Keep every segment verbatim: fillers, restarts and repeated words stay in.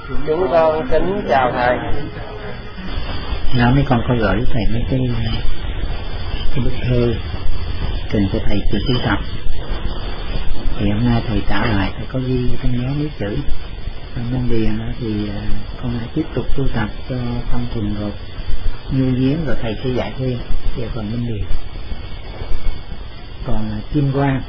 Chúng con kính chào thầy. Nó mấy con có gửi thầy mấy cái, cái bức thư trình của thầy từ tu tập. Thì hôm nay thầy trả lại, thầy có ghi trong nhớ mấy chữ trong văn điền đó, thì con hãy tiếp tục tu tập cho tâm thuần rồi nhu giếng, rồi thầy sẽ dạy thêm. Giờ còn minh điền. Còn Kim Quang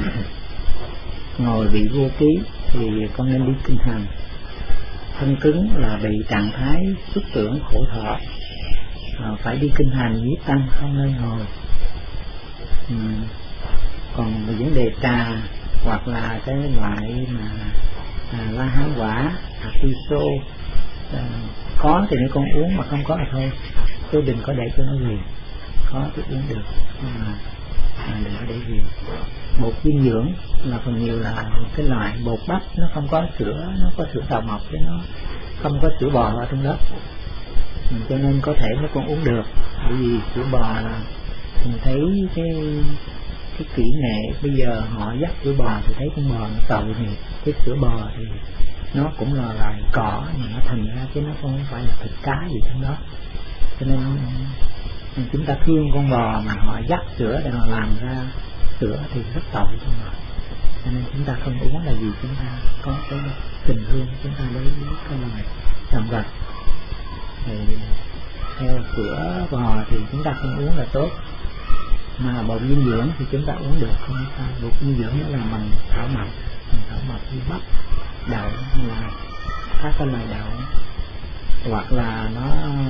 ngồi bị vô ký thì con nên đi kinh hành. Thân cứng là bị trạng thái xuất tưởng khổ thọ, à, phải đi kinh hành nhiếp tâm, không nên ngồi. Ừ. Còn về vấn đề trà hoặc là cái loại mà à, la hán quả, atiso, à, có thì nếu con uống, mà không có thì thôi, chứ đừng có để cho nó nhiều. Có thì uống được, nhưng mà à, đừng có để nhiều. Bột dinh dưỡng là phần nhiều là cái loại bột bắp, nó không có sữa, nó có sữa tàu mọc chứ nó không có sữa bò ở trong đó, ừ, cho nên có thể mấy con uống được. Bởi vì sữa bò là mình thấy cái cái kỹ nghệ bây giờ họ dắt sữa bò thì thấy con bò nó tội nghiệp, cái sữa bò thì nó cũng là loài cỏ mà nó thành ra chứ nó không phải là thịt cá gì trong đó, cho nên chúng ta thương con bò mà họ dắt sữa để họ làm ra sữa thì rất tội con bò. Cho nên chúng ta không uống là vì chúng ta có cái tình thương chúng ta đối với cái loài động vật. Thì theo sữa bò thì chúng ta không uống là tốt, mà bột dinh dưỡng thì chúng ta uống được, không sao. Bột dinh dưỡng nó là bằng thảo mộc, bằng thảo mộc như bắp, đậu hay là các cái loại đậu, hoặc là nó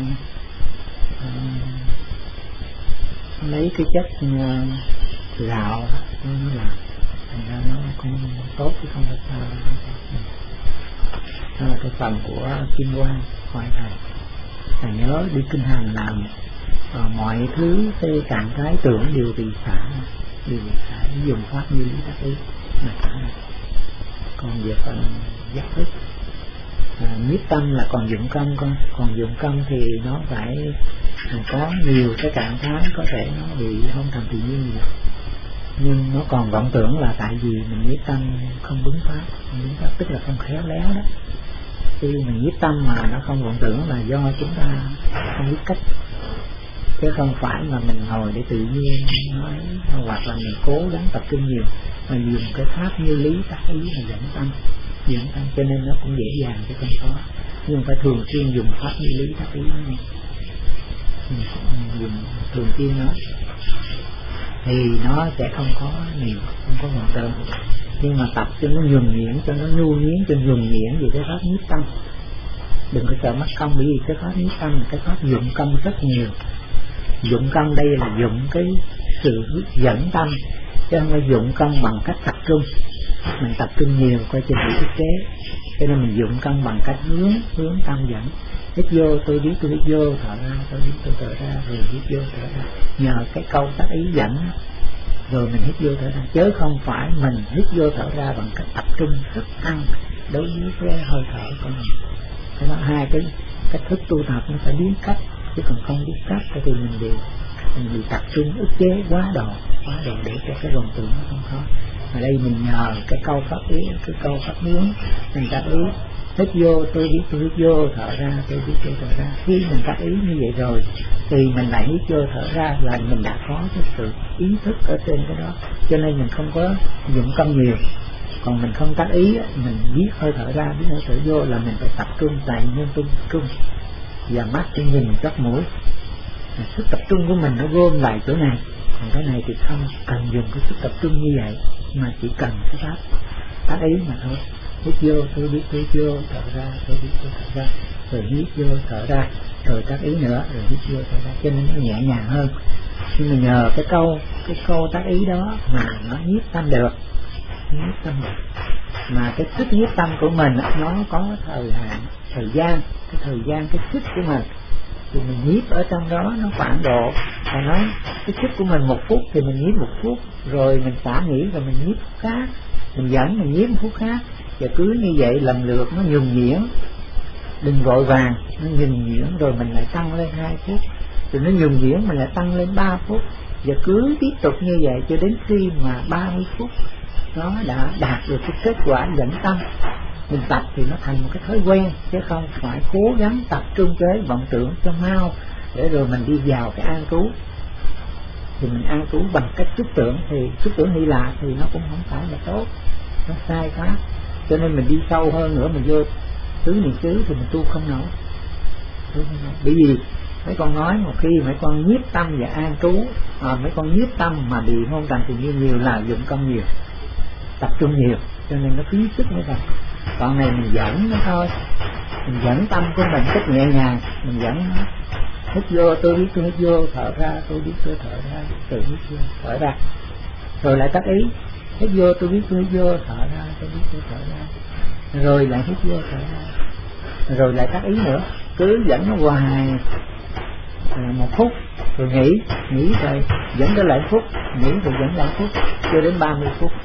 uh, lấy cái chất uh, gạo nó làm, thành ra nó cũng tốt chứ không phải sao. Đó là cái phần của Kim Quang. Hỏi thầy, thầy nhớ đi kinh hành làm uh, mọi thứ cái trạng thái tưởng đều bị xả, đều bị xả, dùng pháp như lý tác ý mà xả. Còn về phần giác thức, à, nhiếp tâm là còn dụng công con, còn dụng công thì nó phải à, có nhiều cái trạng thái, có thể nó bị không thành tự nhiên nhiều, nhưng nó còn vọng tưởng là tại vì mình nhiếp tâm không đúng pháp, không đúng pháp tức là không khéo léo đó. Khi mình nhiếp tâm mà nó không vọng tưởng là do chúng ta không biết cách, chứ không phải mà mình ngồi để tự nhiên nói, hoặc là mình cố gắng tập trung nhiều mà dùng cái pháp như lý tác ý mà dẫn tâm, dẫn tâm, cho nên nó cũng dễ dàng chứ không có. Nhưng phải thường xuyên dùng pháp như lý tác ý này, dùng thường xuyên nó thì nó sẽ không có nhiều, không có vọng tưởng. Nhưng mà tập cho nó nhuần nhuyễn, cho nó nhu nhuyễn, cho nhuần nhuyễn về cái pháp nhiếp tâm. Đừng có sợ mất công, bởi vì cái pháp nhiếp tâm là cái pháp dụng công rất nhiều. Dụng công đây là dụng cái sự dẫn tâm, chứ không phải dụng công bằng cách tập trung. Mình tập trung nhiều coi chừng bị ức chế, cho nên mình dụng công bằng cách hướng hướng tâm dẫn. Hít vô tôi biết tôi hít vô, thở ra tôi biết tôi thở ra, rồi hít vô thở ra. Nhờ cái câu tác ý dẫn rồi mình hít vô thở ra, chứ không phải mình hít vô thở ra bằng cách tập trung rất ăn đối với cái hơi thở của mình. Cái đó hai cái cách thức tu tập nó phải biến cách, chứ còn không biết cách thì mình bị mình bị tập trung ức chế quá độ, quá độ để cho cái vọng tưởng nó không có. Ở đây mình nhờ cái câu pháp ý, cái câu pháp hướng mình tác ý, hít vô tôi biết tôi hít vô, thở ra tôi biết tôi thở ra. Khi mình tác ý như vậy rồi thì mình lại hít vô thở ra là mình đã có cái sự ý thức ở trên cái đó, cho nên mình không có dụng công nhiều. Còn mình không tác ý, mình biết hơi thở ra, biết hơi thở vô là mình phải tập trung tại nhân trung trung và mắt cho nhìn các mũi. Sức tập trung của mình nó gom lại chỗ này, còn cái này thì không cần dùng cái sức tập trung như vậy, mà chỉ cần cái pháp tác ý mà thôi. Hít vô tôi biết tôi vô, thở ra tôi biết tôi thở ra, rồi hít vô thở ra, rồi tác ý nữa, rồi hít vô thở ra, cho nên nó nhẹ nhàng hơn. Nhưng mà nhờ cái câu cái câu tác ý đó mà nó nhiếp tâm được, nhiếp tâm được. Mà cái sức nhiếp tâm của mình nó có thời hạn, thời gian, cái thời gian cái sức của mình thì mình nhiếp ở trong đó nó khoảng độ, và nói cái sức của mình một phút thì mình nhiếp một phút, rồi mình xả nghỉ rồi mình nhiếp phút khác, mình dẫn mình nhiếp một phút khác, và cứ như vậy lần lượt nó nhuần nhuyễn. Đừng vội vàng, nó nhuần nhuyễn rồi mình lại tăng lên hai phút, rồi nó nhuần nhuyễn mình lại tăng lên ba phút, và cứ tiếp tục như vậy cho đến khi mà ba mươi phút nó đã đạt được cái kết quả dẫn tâm, Mình tập thì nó thành một cái thói quen, chứ không phải cố gắng tập trung cái vọng tưởng cho mau để rồi mình đi vào cái an trú. Thì mình an trú bằng cách xúc tưởng, thì xúc tưởng Hy Lạp thì nó cũng không phải là tốt, nó sai pháp. Cho nên mình đi sâu hơn nữa, mình vô tứ niệm xứ thì mình tu không nổi. Bởi vì mấy con nói một khi mấy con nhiếp tâm và an trú, à, mấy con nhiếp tâm mà bị hôn trầm thì nhiều nhiều là dụng công nhiều, tập trung nhiều, cho nên nó phí sức nữa rồi. Còn này mình dẫn nó thôi, mình dẫn tâm của mình rất nhẹ nhàng, mình dẫn nó hít vô tôi biết tôi hít vô, thở ra tôi biết tôi thở ra, tự hít vô thở ra, rồi lại tắt ý, hít vô tôi biết tôi hít vô, thở ra tôi biết tôi thở ra, rồi lại hít vô thở ra, rồi lại tắt ý nữa, cứ dẫn nó hoài một phút rồi nghỉ, nghỉ rồi dẫn tới lại phút, nghỉ rồi dẫn lại phút, cho đến ba mươi phút.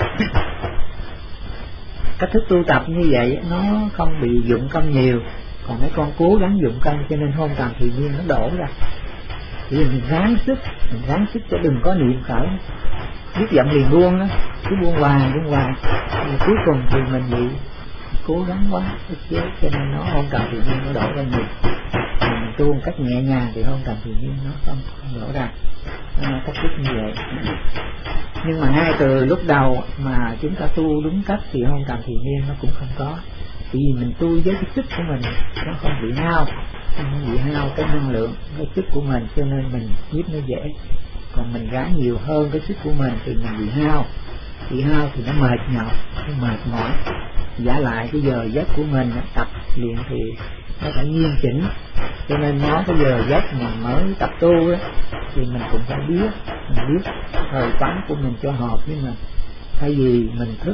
Cách thức tu tập như vậy nó không bị dụng công nhiều, còn mấy con cố gắng dụng công cho nên hôn trầm thì nhiên nó đổ ra. Vì mình ráng sức, mình ráng sức cho đừng có niệm khởi, biết giận liền buông đó, cứ buông hoài buông hoài, cuối cùng thì mình bị cố gắng quá, cho nên nó hôn trầm thì nhiên nó đổ ra nhiều. Mình tu một cách nhẹ nhàng thì hôn trầm thì nhiên nó không, không đổ ra. Nó cách thức như vậy. Nhưng mà ngay từ lúc đầu mà chúng ta tu đúng cách thì hôn trầm thì nhiên nó cũng không có. Vì mình tu với cái sức của mình nó không bị hao, không bị hao cái năng lượng, cái sức của mình, cho nên mình nhiếp nó dễ. Còn mình gái nhiều hơn cái sức của mình thì mình bị hao, bị hao thì nó mệt nhọc, nó mệt mỏi. Giả lại cái giờ giấc của mình tập luyện thì nó phải nghiêm chỉnh, cho nên nó cái giờ giấc mình mới tập tu đó, thì mình cũng phải biết, mình biết thời quán của mình cho hợp với mình. Thay vì mình thức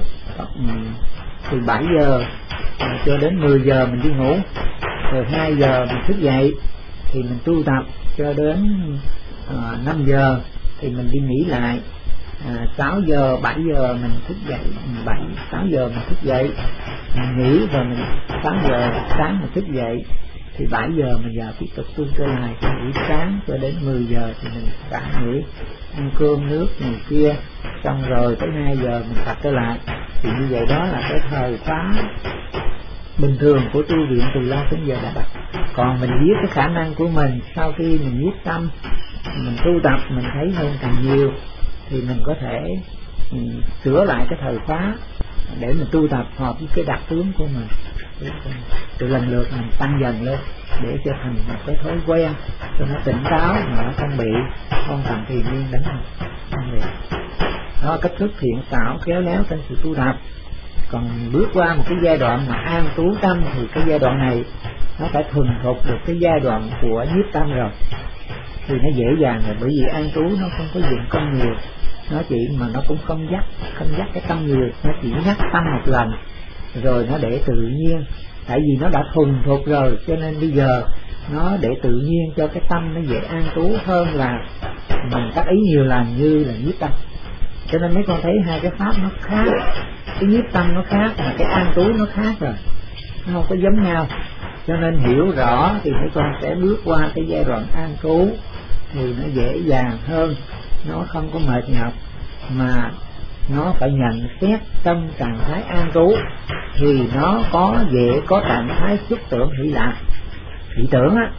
từ bảy giờ cho đến mười giờ mình đi ngủ, rồi hai giờ mình thức dậy thì mình tu tập cho đến à, năm giờ thì mình đi nghỉ lại, à, sáu giờ bảy giờ mình thức dậy, bảy sáu giờ mình thức dậy mình nghỉ, rồi mình sáu giờ sáng mình thức dậy thì bảy giờ mình vào tiếp tục tu trở lại, từ buổi sáng cho đến mười giờ thì mình đã nghỉ, ăn cơm nước này kia, xong rồi tới hai giờ mình tập trở lại. Thì như vậy đó là cái thời khóa bình thường của tu viện từ lâu đến giờ đã đặt. Còn mình biết cái khả năng của mình, sau khi mình nhiếp tâm, mình tu tập, mình thấy hơn càng nhiều thì mình có thể mình sửa lại cái thời khóa để mình tu tập hợp với cái đặc tướng của mình, từ lần lượt mình tăng dần lên để cho thành một cái thói quen cho nó tỉnh táo mà nó không bị không thành thiền liên đánh không bị. Đó cách thức thiện xảo khéo léo trong sự tu tập. Còn bước qua một cái giai đoạn mà an trú tâm thì cái giai đoạn này nó phải thuần thục được cái giai đoạn của nhiếp tâm rồi thì nó dễ dàng rồi, bởi vì an trú nó không có dụng công nhiều, nó chỉ mà nó cũng không dắt không dắt cái tâm nhiều, nó chỉ nhắc tâm một lần rồi nó để tự nhiên. Tại vì nó đã thuần thục rồi cho nên bây giờ nó để tự nhiên cho cái tâm nó dễ an trú hơn là mình tác ý nhiều lần như là nhiếp tâm. Cho nên mấy con thấy hai cái pháp nó khác, cái nhiếp tâm nó khác mà cái an trú nó khác rồi, nó không có giống nhau. Cho nên hiểu rõ thì mấy con sẽ bước qua cái giai đoạn an trú thì nó dễ dàng hơn, nó không có mệt nhọc, mà nó phải nhận xét trong trạng thái an trú thì nó có dễ có trạng thái xúc tưởng hỷ lạc, hỷ tưởng á.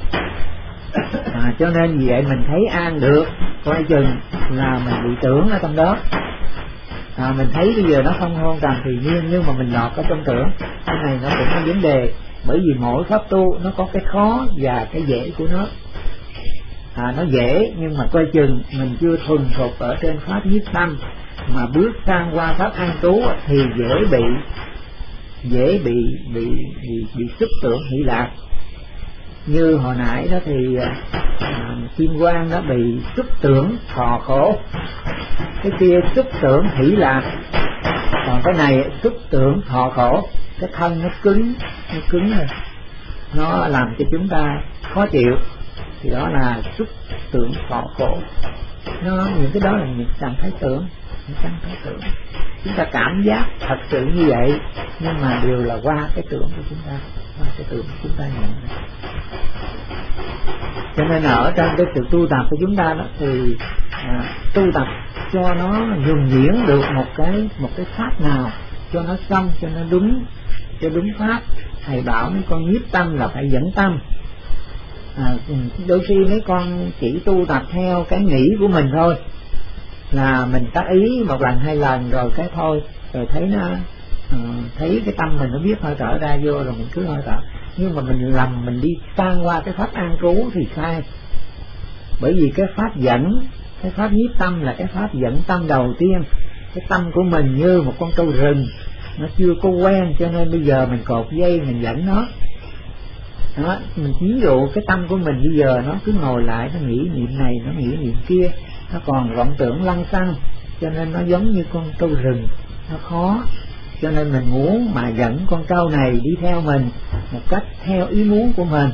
À, cho nên vì vậy mình thấy an được, coi chừng là mình bị tưởng ở trong đó. À, mình thấy bây giờ nó không hôn trầm thì nhiên, nhưng mà mình lọt ở trong tưởng, cái này nó cũng có vấn đề, bởi vì mỗi pháp tu nó có cái khó và cái dễ của nó. À, nó dễ nhưng mà coi chừng mình chưa thuần thục ở trên pháp nhiếp tâm, mà bước sang qua pháp an trú thì dễ bị dễ bị bị bị, bị xúc tưởng hỷ lạc. Như hồi nãy đó thì à, Kim Quang đó bị xúc tưởng thọ khổ, cái kia xúc tưởng hỷ lạc, còn cái này xúc tưởng thọ khổ. Cái thân nó cứng, nó cứng rồi, nó làm cho chúng ta khó chịu, thì đó là xúc tưởng thọ khổ. Nó những cái đó là những trạng thái tưởng, những trạng thái tưởng. Chúng ta cảm giác thật sự như vậy, nhưng mà đều là qua cái tưởng của chúng ta, qua cái tưởng của chúng ta nhận ra. Cho nên ở trong cái sự tu tập của chúng ta đó thì à, tu tập cho nó nhuần nhuyễn được một cái một cái pháp nào cho nó xong, cho nó đúng, cho đúng pháp. Thầy bảo mấy con nhiếp tâm là phải dẫn tâm. À, đôi khi mấy con chỉ tu tập theo cái nghĩ của mình thôi, là mình tác ý một lần hai lần rồi cái thôi, rồi thấy nó uh, thấy cái tâm mình nó biết hơi thở ra vô rồi mình cứ hơi thở. Nhưng mà mình lầm, mình đi sang qua cái pháp an trú thì sai. Bởi vì cái pháp dẫn, cái pháp nhiếp tâm là cái pháp dẫn tâm đầu tiên. Cái tâm của mình như một con trâu rừng, nó chưa có quen, cho nên bây giờ mình cột dây mình dẫn nó. Đó, mình ví dụ cái tâm của mình bây giờ nó cứ ngồi lại, nó nghĩ niệm này, nó nghĩ niệm kia, nó còn vọng tưởng lăng xăng, cho nên nó giống như con trâu rừng, nó khó. Cho nên mình muốn mà dẫn con trâu này đi theo mình một cách theo ý muốn của mình,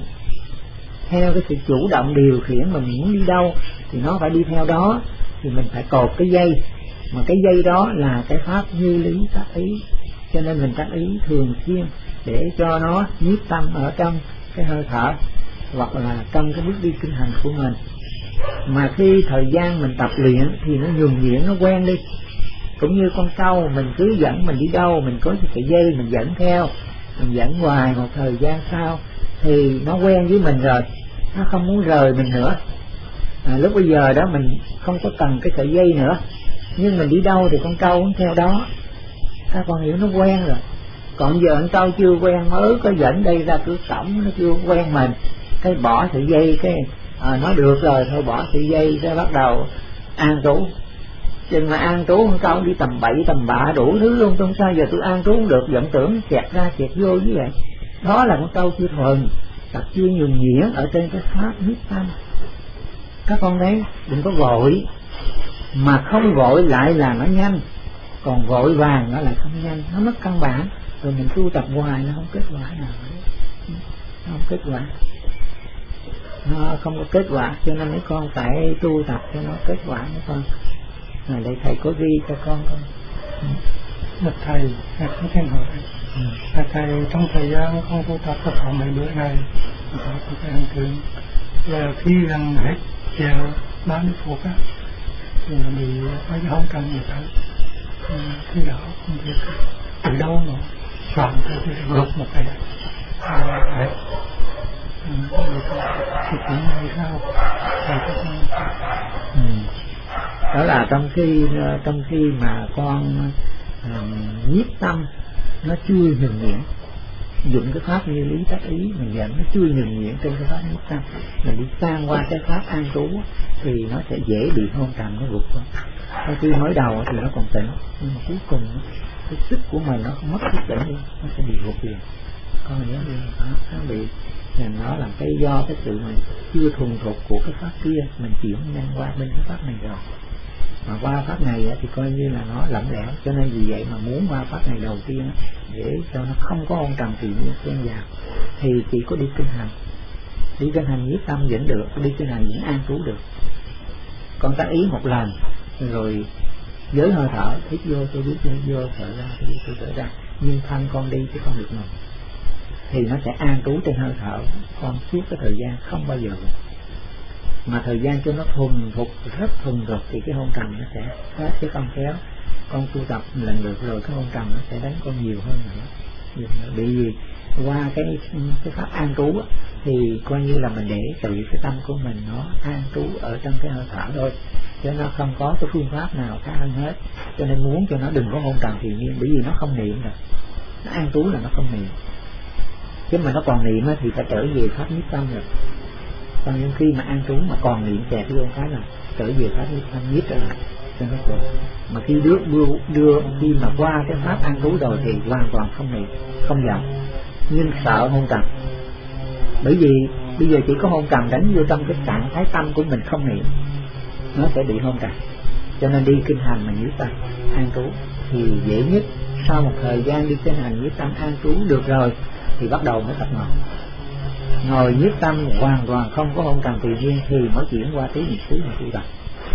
theo cái sự chủ động điều khiển mình muốn đi đâu thì nó phải đi theo đó. Thì mình phải cột cái dây, mà cái dây đó là cái pháp như lý tác ý. Cho nên mình tác ý thường xuyên để cho nó nhiếp tâm ở trong cái hơi thở hoặc là trong cái bước đi kinh hành của mình. Mà khi thời gian mình tập luyện thì nó nhuần nhuyễn, nó quen đi. Cũng như con trâu, mình cứ dẫn mình đi đâu, mình có cái dây mình dẫn theo, mình dẫn hoài, một thời gian sau thì nó quen với mình rồi, nó không muốn rời mình nữa. À, lúc bây giờ đó mình không có cần cái sợi dây nữa, nhưng mình đi đâu thì con trâu cũng theo đó. Các con hiểu, nó quen rồi. Còn giờ con trâu chưa quen, mới có dẫn đây ra cửa cổng, nó chưa quen mình, cái bỏ sợi dây, cái à, nói được rồi thôi bỏ sợi dây, cái bắt đầu an trú. Chừng mà an trú con trâu đi tầm bậy tầm bạ đủ thứ luôn, không sao giờ tôi an trú không được, vọng tưởng kẹt ra kẹt vô như vậy. Đó là con trâu chưa thuần, tập chưa nhuần nhuyễn ở trên cái pháp nhiếp tâm. Các con đấy đừng có vội, mà không vội lại là nó nhanh, còn vội vàng nó lại không nhanh, nó mất căn bản. Rồi mình tu tập hoài nó không kết quả nào, nó không kết quả, nó không có kết quả. Cho nên mấy con phải tu tập cho nó kết quả mấy con. Rồi đây thầy có ghi cho con con. Bạch thầy, thầy có thêm hỏi. Ừ. Thầy, thầy trong thời gian con tu tập tập khoảng mấy bữa này, tôi phải hành thượng là khi gần hết giờ ba mươi phút á, thì là bị có cái hông cần người ta. Khi đó không biết từ đâu mà soạn ra cái gục một cái đấy. Thì cũng hay sao? Ừ. Đó là trong khi trong khi mà con uh, nhiếp tâm nó chưa nhuần nhuyễn, dụng cái pháp như lý tác ý mình dẫn nó chưa nhuần nhuyễn trong cái pháp nhiếp tâm, mình đi sang qua cái pháp an trú thì nó sẽ dễ bị hôn trầm, nó gục hơn. Sau khi mới đầu thì nó còn tỉnh, nhưng mà cuối cùng cái sức của mình nó không mất sức tỉnh đi, nó sẽ bị gục liền. Con nhớ đi, nó bị nó là cái do cái sự mình chưa thuần thục của cái pháp kia, mình chuyển nhanh qua bên cái pháp này rồi. Mà qua pháp này thì coi như là nó lỏng lẻo, cho nên vì vậy mà muốn qua pháp này đầu tiên để cho nó không có ôn trầm tự nhiên xen vào thì chỉ có đi kinh hành. Đi kinh hành nhiếp tâm vẫn được, đi kinh hành vẫn an trú được. Con tác ý một lần rồi giới hơi thở, hít vô tôi biết vô, vô thở ra tôi biết tôi thở ra, nhưng thân con đi chứ không được ngồi, thì nó sẽ an trú trên hơi thở con suốt cái thời gian, không bao giờ mà thời gian cho nó thuần thục rất thuần thục thì cái hôn trầm nó sẽ hết, chứ không khéo con tu tập lần lượt rồi cái hôn trầm nó sẽ đánh con nhiều hơn nữa. Bởi vì qua cái cái pháp an trú á, thì coi như là mình để tự cái tâm của mình nó an trú ở trong cái hơi thở thôi, chứ nó không có cái phương pháp nào khác hơn hết. Cho nên muốn cho nó đừng có hôn trầm thì nhiên, bởi vì nó không niệm rồi, nó an trú là nó không niệm, chứ mà nó còn niệm thì phải trở về pháp nhiếp tâm rồi. Còn những khi mà an trú mà còn niệm kẹt vô cái là trở về pháp nhiếp tâm nhiếp trở lại cho nó được. Mà khi đưa, đưa, đưa khi mà qua cái pháp an trú rồi thì hoàn toàn không niệm, không vọng, nhưng sợ hôn trầm. Bởi vì bây giờ chỉ có hôn trầm đánh vô trong cái trạng thái tâm của mình không niệm, nó sẽ bị hôn trầm. Cho nên đi kinh hành mà nhiếp tâm an trú thì dễ nhất. Sau một thời gian đi kinh hành nhiếp tâm an trú được rồi thì bắt đầu mới tập ngồi. Ngồi nhiếp tâm hoàn toàn không có hôn trầm tự nhiên thì mới chuyển qua tứ niệm xứ mà tu tập.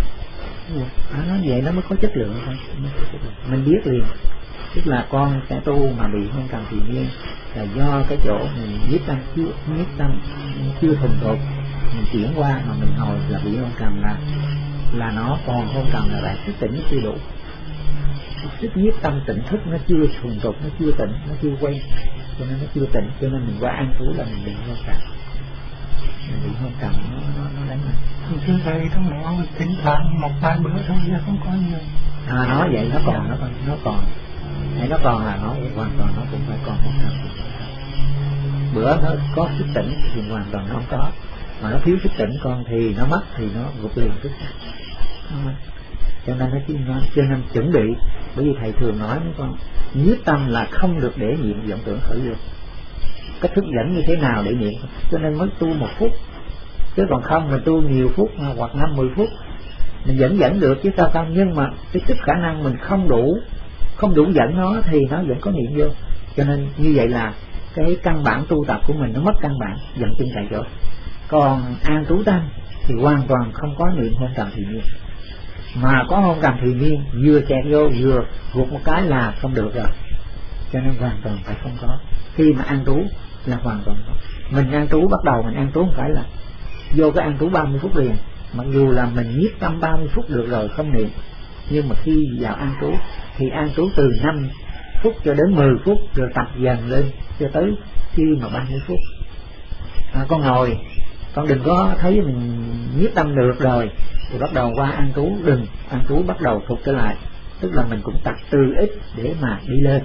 À, nói vậy nó mới có chất lượng thôi. Mình biết liền, tức là con sẽ tu mà bị hôn trầm tự nhiên là do cái chỗ mình nhiếp tâm chưa nhiếp tâm chưa thuần thục, mình chuyển qua mà mình ngồi là bị hôn trầm, là là nó còn hôn trầm là lại thức tỉnh nó chưa đủ, sức nhiếp tâm tỉnh thức nó chưa thuần thục, nó chưa tỉnh, nó chưa quen, cho nên nó chưa tỉnh, cho nên mình qua an trú là mình bị hôn trầm, mình bị hôn trầm nó nó nó đánh mình. Thưa thầy, trong đó tính thoảng một vài bữa thôi chứ không có nhiều. À nó vậy nó còn nó còn nó còn hay nó còn là nó hoàn toàn nó cũng phải còn hôn trầm. Bữa nó có thức tỉnh thì hoàn toàn nó không có, mà nó thiếu thức tỉnh con thì nó mất thì nó gục liền tức khắc. Cho nên nó chỉ nói cho nên chuẩn bị, bởi vì thầy thường nói với con nhiếp tâm là không được để niệm vọng tưởng khởi được. Cách thức dẫn như thế nào để niệm, cho nên mới tu một phút, chứ còn không mình tu nhiều phút hoặc năm mười phút mình vẫn dẫn được chứ sao không. Nhưng mà cái sức khả năng mình không đủ, không đủ dẫn nó thì nó vẫn có niệm vô. Cho nên như vậy là cái căn bản tu tập của mình nó mất căn bản, dậm chân tại chỗ. Còn an trú tâm thì hoàn toàn không có niệm hôn trầm thì nhiên, mà có hôn trầm thì nhiên vừa chẹt vô vừa gục một cái là không được rồi. Cho nên hoàn toàn phải không có. Khi mà an trú là hoàn toàn không. Mình an trú bắt đầu mình an trú không phải là vô cái an trú ba mươi phút liền, mặc dù là mình nhiếp tâm ba mươi phút được rồi không niệm, nhưng mà khi vào an trú thì an trú từ năm phút cho đến mười phút, rồi tập dần lên cho tới khi mà ba mươi phút. À, con ngồi, con đừng có thấy mình nhiếp tâm được rồi thì bắt đầu qua an trú, đừng an trú bắt đầu thụt trở lại, tức là mình cũng tập từ ít để mà đi lên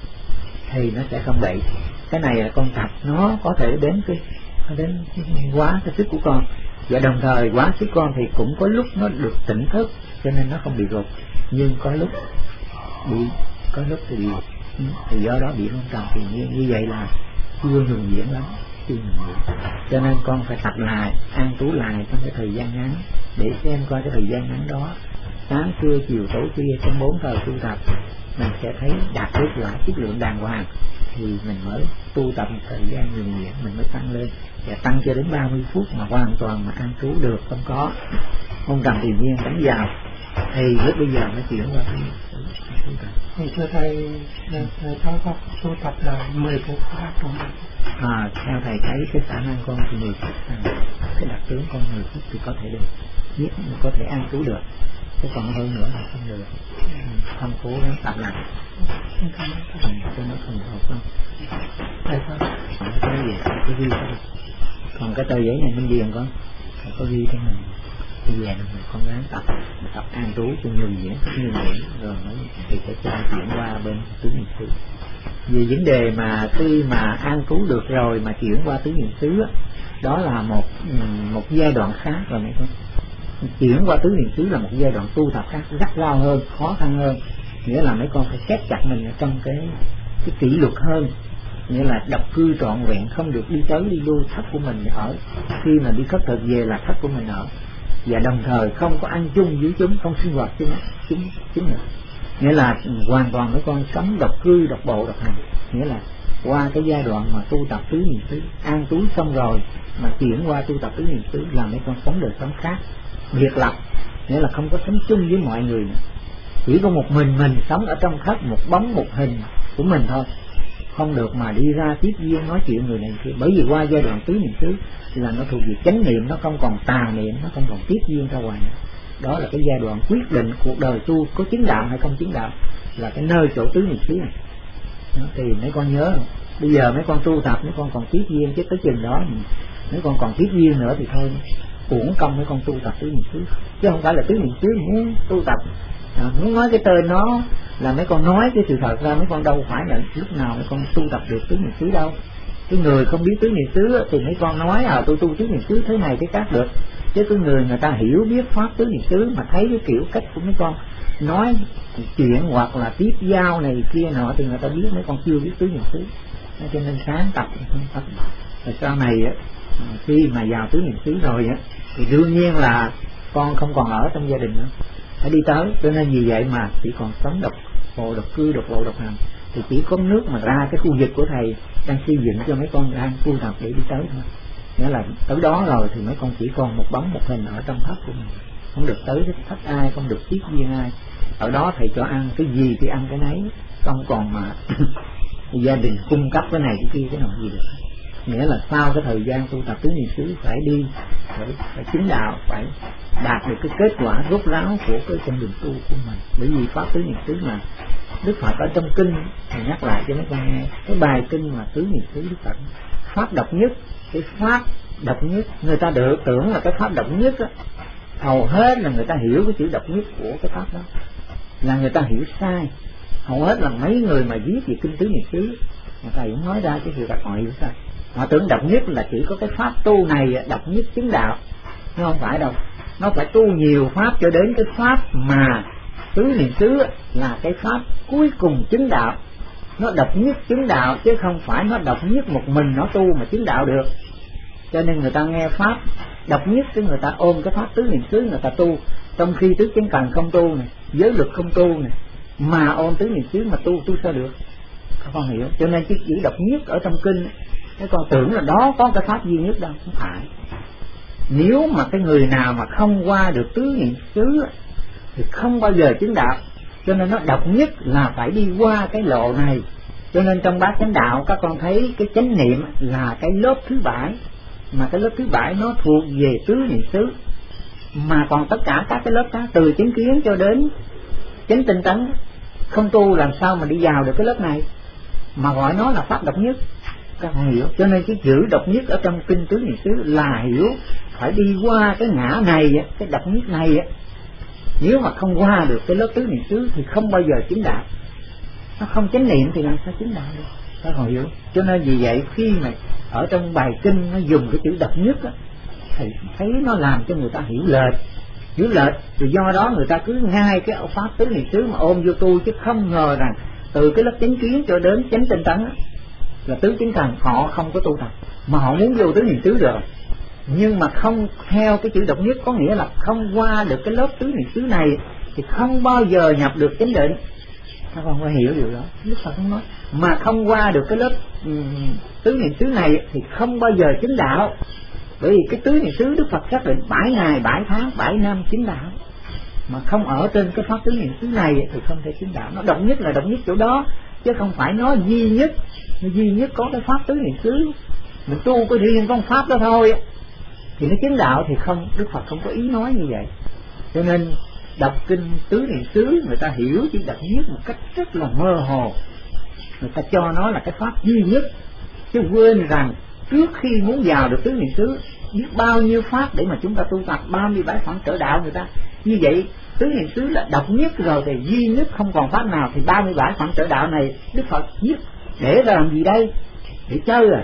thì nó sẽ không bị. Cái này là con tập nó có thể đến cái đến quá cái sức của con, và đồng thời quá sức con thì cũng có lúc nó được tỉnh thức cho nên nó không bị gục, nhưng có lúc bị có lúc thì bị thì do đó bị hôn trầm thì như, như vậy là chưa nhuần nhuyễn lắm, chưa nhuần nhuyễn. Cho nên con phải tập lại an trú lại trong cái thời gian ngắn để xem coi cái thời gian ngắn đó, sáng trưa chiều tối khuya trong bốn thời tu tập mình sẽ thấy đạt kết quả chất lượng đàng hoàng, thì mình mới tu tập một thời gian nhuần nhuyễn mình mới tăng lên, và tăng cho đến ba mươi phút mà hoàn toàn mà an trú được, không có hôn trầm tự nhiên đánh vào thì lúc bây giờ mới chuyển qua cái tu tập. Thì thưa thầy, cháu có tu tập là mười phút là trong à, theo thầy thấy cái khả năng con thì mười phút, à, cái đặc tướng con mười phút thì có thể được, nhất có thể an trú được, chứ còn hơn nữa là không được. Không cố gắng tập lại cho nó không hợp không. Thầy có cái gì có ghi thôi, còn cái tờ giấy này bên viền con thầy có ghi cho mình cái về mình con gắng tập tập an trú cho nhuần nhuyễn nhuần nhuyễn rồi mới thì sẽ cho chuyển qua bên tứ niệm xứ. Vì vấn đề mà khi mà an trú được rồi mà chuyển qua tứ niệm xứ đó là một một giai đoạn khác rồi mấy con. Chuyển qua tứ niệm xứ là một giai đoạn tu tập khác, gắt gao hơn, khó khăn hơn, nghĩa là mấy con phải khép chặt mình ở trong cái cái kỷ luật hơn, nghĩa là độc cư trọn vẹn, không được đi tới đi lui, thất của mình ở, khi mà đi khất thực về là thất của mình ở, và đồng thời không có ăn chung với chúng, không sinh hoạt chung chúng chúng nữa, nghĩa là hoàn toàn mấy con sống độc cư, độc bộ, độc hành, nghĩa là qua cái giai đoạn mà tu tập tứ niệm xứ an trú xong rồi mà chuyển qua tu tập tứ niệm xứ là mấy con sống đời sống khác, biệt lập, nghĩa là không có sống chung với mọi người nữa, chỉ có một mình mình sống ở trong thất, một bóng một hình của mình thôi, không được mà đi ra tiếp duyên nói chuyện người này kia. Bởi vì qua giai đoạn tứ niệm xứ là nó thuộc về chánh niệm, nó không còn tà niệm, nó không còn tiếp duyên ra ngoài nữa. Đó là cái giai đoạn quyết định cuộc đời tu có chứng đạo hay không chứng đạo, là cái nơi chỗ tứ niệm xứ này. Đó, thì mấy con nhớ bây giờ mấy con tu tập mấy con còn tiếp duyên, chứ tới chừng đó mấy con còn tiếp duyên nữa thì thôi uổng công mấy con tu tập tứ niệm xứ, chứ không phải là tứ niệm xứ muốn tu tập à, muốn nói cái tên nó là mấy con nói cái sự thật ra, mấy con đâu phải là lúc nào mấy con tu tập được tứ niệm xứ đâu. Cái người không biết tứ niệm xứ thì mấy con nói à tôi tu tứ niệm xứ thế này thế khác được, chứ cái người người ta hiểu biết pháp tứ niệm xứ mà thấy cái kiểu cách của mấy con nói chuyện hoặc là tiếp giao này kia nọ thì người ta biết mấy con chưa biết tứ niệm xứ. Cho nên sáng tập không tập rồi sau này á, khi mà vào tứ niệm xứ rồi á thì đương nhiên là con không còn ở trong gia đình nữa, phải đi tới. Cho nên vì vậy mà chỉ còn sống độc bộ, độc cư, độc bộ, độc hành, thì chỉ có nước mà ra cái khu vực của thầy đang xây dựng cho mấy con đang tu tập để đi tới thôi. Nghĩa là tới đó rồi thì mấy con chỉ còn một bóng một hình ở trong thất của mình, không được tới cái thất ai, không được tiếp duyên ai. Ở đó thầy cho ăn cái gì thì ăn cái nấy, không còn mà gia đình cung cấp cái này cái kia cái nào gì được. Nghĩa là sau cái thời gian tu tập tứ niệm xứ phải đi phải, phải chứng đạo, phải đạt được cái kết quả rốt ráo của cái con đường tu của mình. Bởi vì pháp tứ niệm xứ mà Đức Phật ở trong kinh thì nhắc lại cho mấy con nghe cái bài kinh mà tứ niệm xứ Đức Phật pháp độc nhất, cái pháp độc nhất người ta được tưởng là cái pháp độc nhất á, hầu hết là người ta hiểu cái chữ độc nhất của cái pháp đó là người ta hiểu sai. Hầu hết là mấy người mà viết về kinh tứ niệm xứ người ta cũng nói ra cái sự đặc họ hiểu sai. Họ tưởng độc nhất là chỉ có cái pháp tu này độc nhất chứng đạo, nhưng không phải đâu. Nó phải tu nhiều pháp cho đến cái pháp mà tứ niệm xứ là cái pháp cuối cùng chứng đạo. Nó độc nhất chứng đạo chứ không phải nó độc nhất một mình nó tu mà chứng đạo được. Cho nên người ta nghe pháp độc nhất cái người ta ôm cái pháp tứ niệm xứ người ta tu, trong khi tứ chánh cần không tu này, giới luật không tu này, mà ôm tứ niệm xứ mà tu tu sao được? Các con hiểu. Cho nên cái chữ độc nhất ở trong kinh cái con tưởng là đó có cái pháp duy nhất đâu, không phải. Nếu mà cái người nào mà không qua được tứ niệm xứ thì không bao giờ chứng đạo. Cho nên nó độc nhất là phải đi qua cái lộ này. Cho nên trong bát chánh đạo các con thấy cái chánh niệm là cái lớp thứ bảy, mà cái lớp thứ bảy nó thuộc về tứ niệm xứ. Mà còn tất cả các cái lớp khác từ chánh kiến cho đến chánh tinh tấn không tu làm sao mà đi vào được cái lớp này, mà gọi nó là pháp độc nhất. Các con hiểu. Cho nên cái chữ độc nhất ở trong kinh tứ niệm xứ là hiểu phải đi qua cái ngã này, cái độc nhất này. Nếu mà không qua được cái lớp tứ niệm xứ thì không bao giờ chứng đạo. Nó không chánh niệm thì làm sao chứng đạo được? Các con hiểu. Cho nên vì vậy khi mà ở trong bài kinh nó dùng cái chữ độc nhất á, thì thấy nó làm cho người ta hiểu lệch, hiểu lệch. Thì do đó người ta cứ ngay cái pháp tứ niệm xứ mà ôm vô tu, chứ không ngờ rằng từ cái lớp chánh kiến cho đến chánh tinh tấn á, là tứ chánh cần họ không có tu tập, mà họ muốn vô tứ niệm xứ rồi, nhưng mà không theo cái chữ độc nhất, có nghĩa là không qua được cái lớp tứ niệm xứ này thì không bao giờ nhập được chánh định. Các con phải hiểu điều đó. Đức Phật không nói mà không qua được cái lớp um, tứ niệm xứ này thì không bao giờ chứng đạo. Bởi vì cái tứ niệm xứ Đức Phật xác định bảy ngày, bảy tháng, bảy năm chứng đạo, mà không ở trên cái pháp tứ niệm xứ này thì không thể chứng đạo. Nó độc nhất là độc nhất chỗ đó, chứ không phải nó duy nhất. Nó duy nhất có cái pháp tứ niệm xứ, mình tu có riêng con pháp đó thôi thì nó chứng đạo thì không. Đức Phật không có ý nói như vậy. Cho nên đọc kinh tứ niệm xứ người ta hiểu chỉ độc nhất một cách rất là mơ hồ, người ta cho nó là cái pháp duy nhất, chứ quên rằng trước khi muốn vào được tứ niệm xứ biết bao nhiêu pháp để mà chúng ta tu tập, ba mươi bảy phận trợ đạo người ta. Như vậy tứ niệm xứ là độc nhất rồi thì duy nhất không còn pháp nào, thì ba mươi bảy phận trợ đạo này Đức Phật viết để ra làm gì đây? Để chơi à?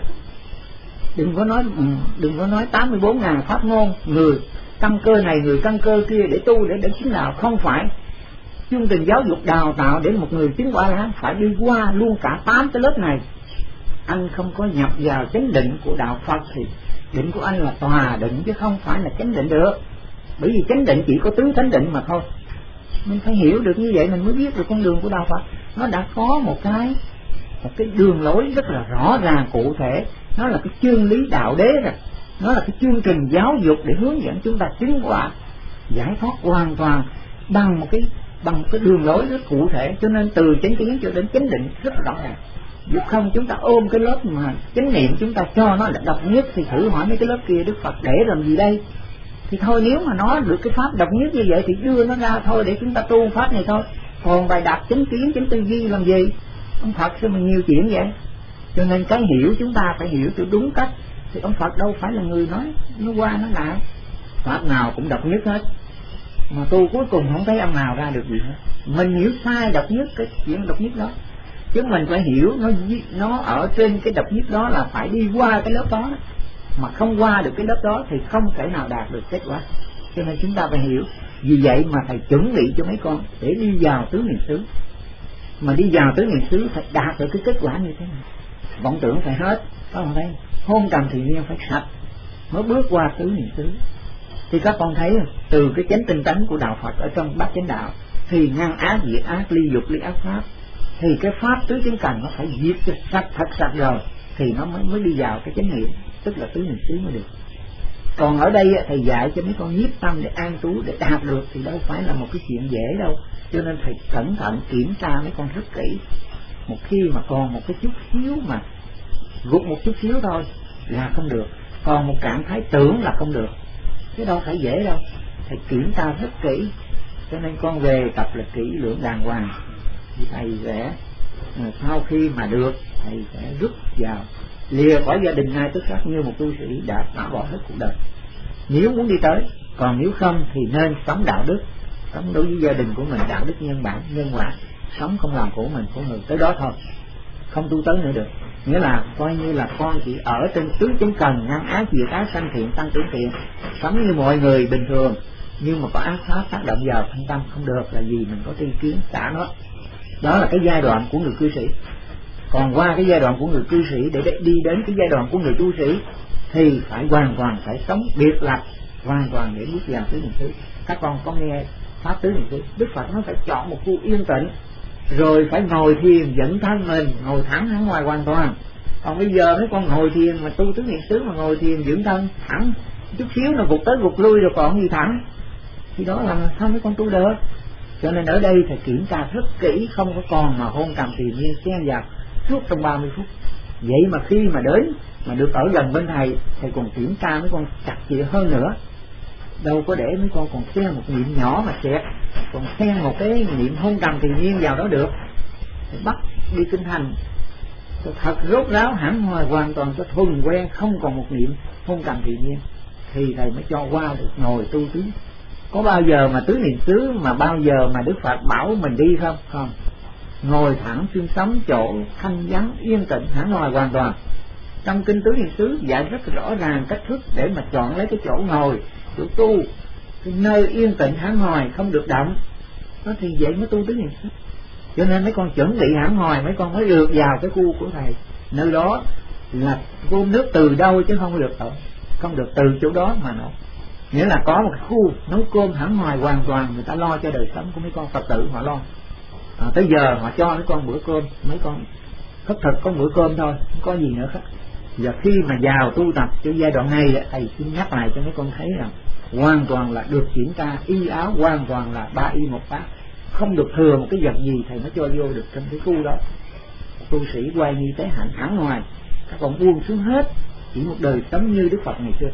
Đừng có nói đừng có nói tám mươi bốn ngàn pháp môn, người căn cơ này người căn cơ kia để tu để để chứng đạo. Không phải. Chương trình giáo dục đào tạo để một người chứng quả là phải đi qua luôn cả tám cái lớp này. Anh không có nhập vào chánh định của đạo Phật thì định của anh là tòa định chứ không phải là chánh định được. Bởi vì chánh định chỉ có tứ thánh định mà thôi. Mình phải hiểu được như vậy mình mới biết được con đường của đạo Phật. Nó đã có một cái một cái đường lối rất là rõ ràng cụ thể. Nó là cái chương lý đạo đế rồi. Nó là cái chương trình giáo dục để hướng dẫn chúng ta chứng quả giải thoát hoàn toàn bằng một cái bằng một cái đường lối rất cụ thể. Cho nên từ chánh kiến cho đến chánh định rất rõ ràng. Nếu không chúng ta ôm cái lớp mà chánh niệm chúng ta cho nó là độc nhất thì thử hỏi mấy cái lớp kia Đức Phật để làm gì đây? Thì thôi, nếu mà nó được cái pháp độc nhất như vậy thì đưa nó ra thôi để chúng ta tu pháp này thôi. Còn bài đạp chánh kiến chánh tư duy làm gì? Ông Phật sao mà nhiều chuyện vậy? Cho nên cái hiểu chúng ta phải hiểu cho đúng cách. Thì ông Phật đâu phải là người nói nó qua nó lại, pháp nào cũng độc nhất hết, mà tu cuối cùng không thấy ông nào ra được gì hết. Mình hiểu sai độc nhất cái chuyện độc nhất đó, chứ mình phải hiểu nó nó ở trên cái độc nhất đó là phải đi qua cái lớp đó, mà không qua được cái lớp đó thì không thể nào đạt được kết quả. Cho nên chúng ta phải hiểu. Vì vậy mà thầy chuẩn bị cho mấy con để đi vào tứ niệm xứ, mà đi vào tứ niệm xứ phải đạt được cái kết quả như thế này. Vọng tưởng phải hết, có không thấy? Hôn trầm thì nhiên phải sạch mới bước qua tứ niệm xứ. Thì các con thấy từ cái chánh tinh tấn của đạo Phật ở trong bát chánh đạo thì ngăn ác diệt ác, ly dục ly ác pháp, thì cái pháp tứ chánh cần nó phải diệt cho sạch thật sạch rồi thì nó mới mới đi vào cái chánh niệm, tức là tứ niệm xứ mới được. Còn ở đây thầy dạy cho mấy con nhiếp tâm để an trú để đạt được thì đâu phải là một cái chuyện dễ đâu. Cho nên thầy cẩn thận kiểm tra mấy con rất kỹ. Một khi mà còn một cái chút xíu mà gục một chút xíu thôi là không được, còn một trạng thái tưởng là không được. chứ đâu phải dễ đâu. Thầy kiểm tra rất kỹ, cho nên con về tập là kỹ lưỡng đàng hoàng. Thì thầy sẽ sau khi mà được, thầy sẽ rút vào lìa khỏi gia đình ngay tức khắc như một tu sĩ đã xả bỏ hết cuộc đời, nếu muốn đi tới. Còn nếu không thì nên sống đạo đức, sống đối với gia đình của mình đạo đức nhân bản nhân quả, sống không làm của mình của người tới đó thôi, không tu tới nữa được. Nghĩa là coi như là con chỉ ở trên tứ chúng cần ngăn ác diệt ác sanh thiện tăng trưởng thiện, sống như mọi người bình thường, nhưng mà có ác pháp tác động vào thân tâm không được là gì mình có tri kiến xả nó. Đó là cái giai đoạn của người cư sĩ. Còn qua cái giai đoạn của người cư sĩ để đi đến cái giai đoạn của người tu sĩ thì phải hoàn toàn phải sống biệt lập hoàn toàn để bước vào tứ niệm xứ. Các con có nghe pháp tứ niệm xứ, Đức Phật nó phải chọn một khu yên tĩnh, rồi phải ngồi thiền dẫn thân mình ngồi thẳng hẳn ngoài hoàn toàn. Còn bây giờ mấy con ngồi thiền mà tu tứ niệm xứ mà ngồi thiền dưỡng thân thẳng chút xíu nó gục tới gục lui rồi còn gì thẳng, thì đó là sao mấy con tu được. Cho nên ở đây thầy kiểm tra rất kỹ, không có còn mà hôn trầm tùy nhiên xen vào suốt trong ba mươi phút. Vậy mà khi mà đến mà được ở gần bên thầy, thầy còn kiểm tra mấy con chặt chẽ hơn nữa. Đâu có để mấy con còn xen một niệm nhỏ mà xẹt, còn xen một cái niệm hôn trầm tùy nhiên vào đó được. Thầy bắt đi kinh thành cho thật rốt ráo hẳn hoài hoàn toàn cho thuần quen, không còn một niệm hôn trầm tùy nhiên, thì thầy mới cho qua được ngồi tu tứ. Có bao giờ mà tứ niệm xứ mà bao giờ mà Đức Phật bảo mình đi không? Không. Ngồi thẳng xương sống chỗ thanh vắng yên tĩnh hẳn hoài hoàn toàn. Trong kinh tứ niệm xứ dạy rất rõ ràng cách thức để mà chọn lấy cái chỗ ngồi, chỗ tu, cái nơi yên tĩnh hẳn hoài không được động. Đó thì vậy mới tu tứ niệm xứ. Cho nên mấy con chuẩn bị hẳn hoài mấy con mới được vào cái khu của thầy. Nơi đó là gom nước từ đâu chứ không được ở, không được từ chỗ đó mà nấu. Nghĩa là có một cái khu nấu cơm hẳn hoài hoàn toàn, người ta lo cho đời sống của mấy con Phật tử họ lo. À, tới giờ họ cho mấy con bữa cơm, mấy con khất thực có bữa cơm thôi, không có gì nữa khác. Giờ khi mà vào tu tập cái giai đoạn này, thầy xin nhắc lại cho mấy con thấy rằng hoàn toàn là được kiểm tra y áo, hoàn toàn là ba y một bát, không được thừa một cái vật gì thầy mới cho vô được trong cái khu đó. Tu sĩ quay như thế hẳn hẳn ngoài, các con buông xuống hết, chỉ một đời sống như Đức Phật ngày xưa,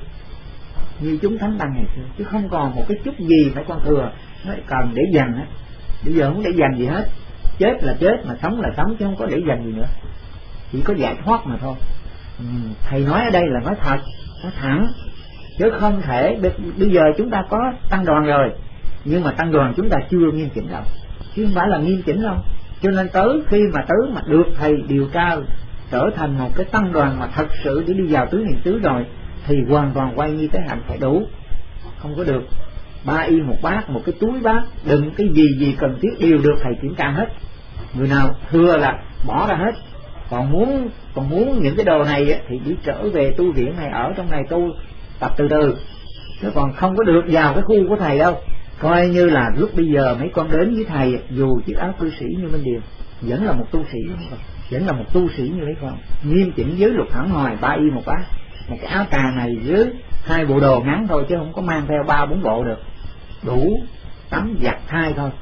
như chúng thánh tăng ngày xưa, chứ không còn một cái chút gì phải con thừa nó cần để dành hết. Bây giờ không để dành gì hết, chết là chết mà sống là sống chứ không có để dành gì nữa, chỉ có giải thoát mà thôi. Ừ, thầy nói ở đây là nói thật, nói thẳng, chứ không thể bây giờ chúng ta có tăng đoàn rồi, nhưng mà tăng đoàn chúng ta chưa nghiêm chỉnh đâu, chứ không phải là nghiêm chỉnh đâu. Cho nên tới khi mà tới mà được thầy điều tra trở thành một cái tăng đoàn mà thật sự để đi vào tứ niệm xứ rồi, thì hoàn toàn quay như thế hạnh phải đủ, không có được ba y một bát, một cái túi bát, đừng cái gì gì cần thiết đều được thầy kiểm tra hết. Người nào thừa là bỏ ra hết, còn muốn còn muốn những cái đồ này thì đi trở về tu viện này, ở trong này tu tập từ từ, chứ còn không có được vào cái khu của thầy đâu. Coi như là lúc bây giờ mấy con đến với thầy, dù chiếc áo cư sĩ như Minh Điền vẫn là một tu sĩ, vẫn là một tu sĩ như mấy con, nghiêm chỉnh giới luật hẳn hoài, ba y một bát, một cái áo cà này dưới hai bộ đồ ngắn thôi, chứ không có mang theo ba bốn bộ được, đủ tắm giặt thay thôi.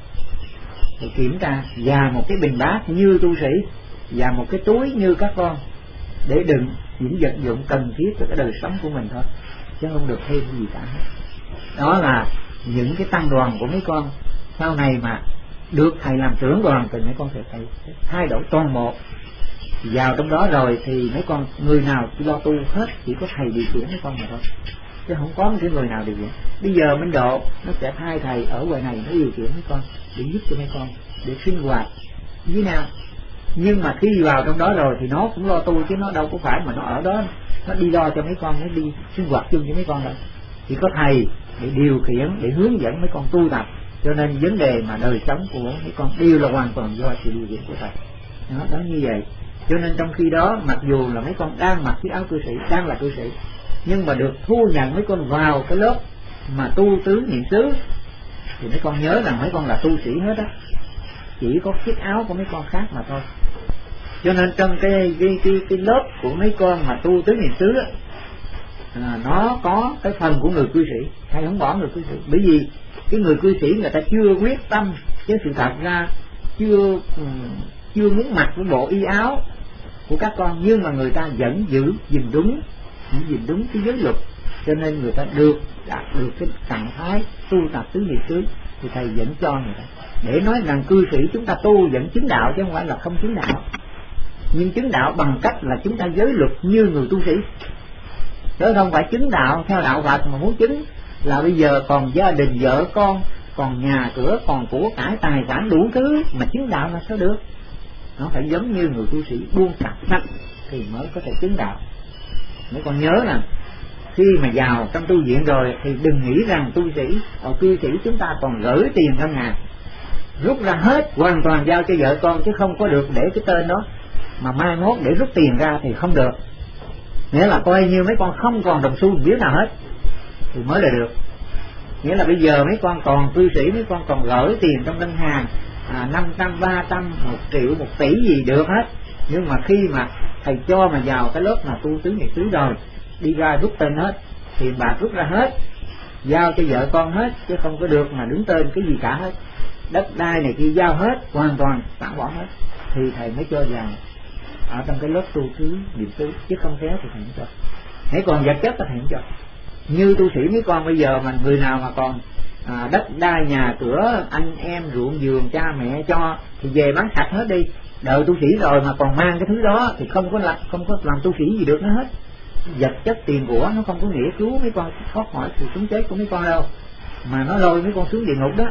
Thì kiểm tra và một cái bình bát như tu sĩ, và một cái túi như các con để đựng những vật dụng cần thiết cho cái đời sống của mình thôi, chứ không được thêm gì cả. Đó là những cái tăng đoàn của mấy con. Sau này mà được thầy làm trưởng đoàn thì mấy con sẽ thầy thay đổi toàn bộ. Vào trong đó rồi thì mấy con người nào chỉ lo tu hết, chỉ có thầy điều khiển mấy con mà thôi, chứ không có một cái người nào điều khiển. Bây giờ Minh Độ nó sẽ thay thầy ở ngoài này nó điều khiển mấy con để giúp cho mấy con để sinh hoạt như nào. Nhưng mà khi vào trong đó rồi thì nó cũng lo tu, chứ nó đâu có phải mà nó ở đó nó đi lo cho mấy con, nó đi sinh hoạt chung với mấy con đâu. Chỉ có thầy để điều khiển, để hướng dẫn mấy con tu tập. Cho nên vấn đề mà đời sống của mấy con đều là hoàn toàn do sự điều khiển của thầy. Đó, đó như vậy. Cho nên trong khi đó, mặc dù là mấy con đang mặc cái áo cư sĩ, đang là cư sĩ, nhưng mà được thu nhận mấy con vào cái lớp mà tu tứ niệm xứ, thì mấy con nhớ rằng mấy con là tu sĩ hết á, chỉ có chiếc áo của mấy con khác mà thôi. Cho nên trong cái cái cái, cái lớp của mấy con mà tu tứ niệm xứ á, à, nó có cái phần của người cư sĩ. Thầy không bỏ người cư sĩ, bởi vì cái người cư sĩ người ta chưa quyết tâm, chứ sự thật ra chưa chưa muốn mặc cái bộ y áo của các con, nhưng mà người ta vẫn giữ gìn đúng, giữ gìn đúng cái giới luật, cho nên người ta được đạt được cái trạng thái tu tập tứ niệm xứ thì thầy vẫn cho người ta, để nói rằng cư sĩ chúng ta tu vẫn chứng đạo chứ không phải là không chứng đạo, nhưng chứng đạo bằng cách là chúng ta giới luật như người tu sĩ, chứ không phải chứng đạo theo đạo Phật mà muốn chứng là bây giờ còn gia đình vợ con, còn nhà cửa, còn của cải tài sản đủ thứ mà chứng đạo là sao được. Nó phải giống như người tu sĩ buông cặp sách thì mới có thể chứng đạo. Nếu con nhớ là khi mà vào trong tu viện rồi thì đừng nghĩ rằng tu sĩ hoặc cư sĩ chúng ta còn gửi tiền ngân hàng, rút ra hết hoàn toàn giao cho vợ con, chứ không có được để cái tên đó mà mai mốt để rút tiền ra thì không được. Nghĩa là coi như mấy con không còn đồng xu biết nào hết thì mới là được. Nghĩa là bây giờ mấy con còn cư sĩ, mấy con còn gửi tiền trong ngân hàng à, năm trăm, ba trăm, một triệu, một tỷ gì được hết. Nhưng mà khi mà thầy cho mà vào cái lớp mà tu tứ niệm xứ rồi, đi ra rút tên hết, tiền bạc rút ra hết, giao cho vợ con hết, chứ không có được mà đứng tên cái gì cả hết. Đất đai này kia giao hết, hoàn toàn xả bỏ hết, thì thầy mới cho vào ở trong cái lớp tu tứ niệm xứ, chứ không khéo thì thầy không cho. Hãy còn vật chất thì thầy không cho. Như tu sĩ mấy con bây giờ mà người nào mà còn à, đất đai nhà cửa, anh em ruộng vườn cha mẹ cho thì về bán sạch hết đi. Đợi tu sĩ rồi mà còn mang cái thứ đó thì không có làm không có làm tu sĩ gì được nó hết. Vật chất tiền của nó không có nghĩa cứu mấy con thoát khỏi sự sống chết của mấy con đâu, mà nó lôi mấy con xuống địa ngục đó.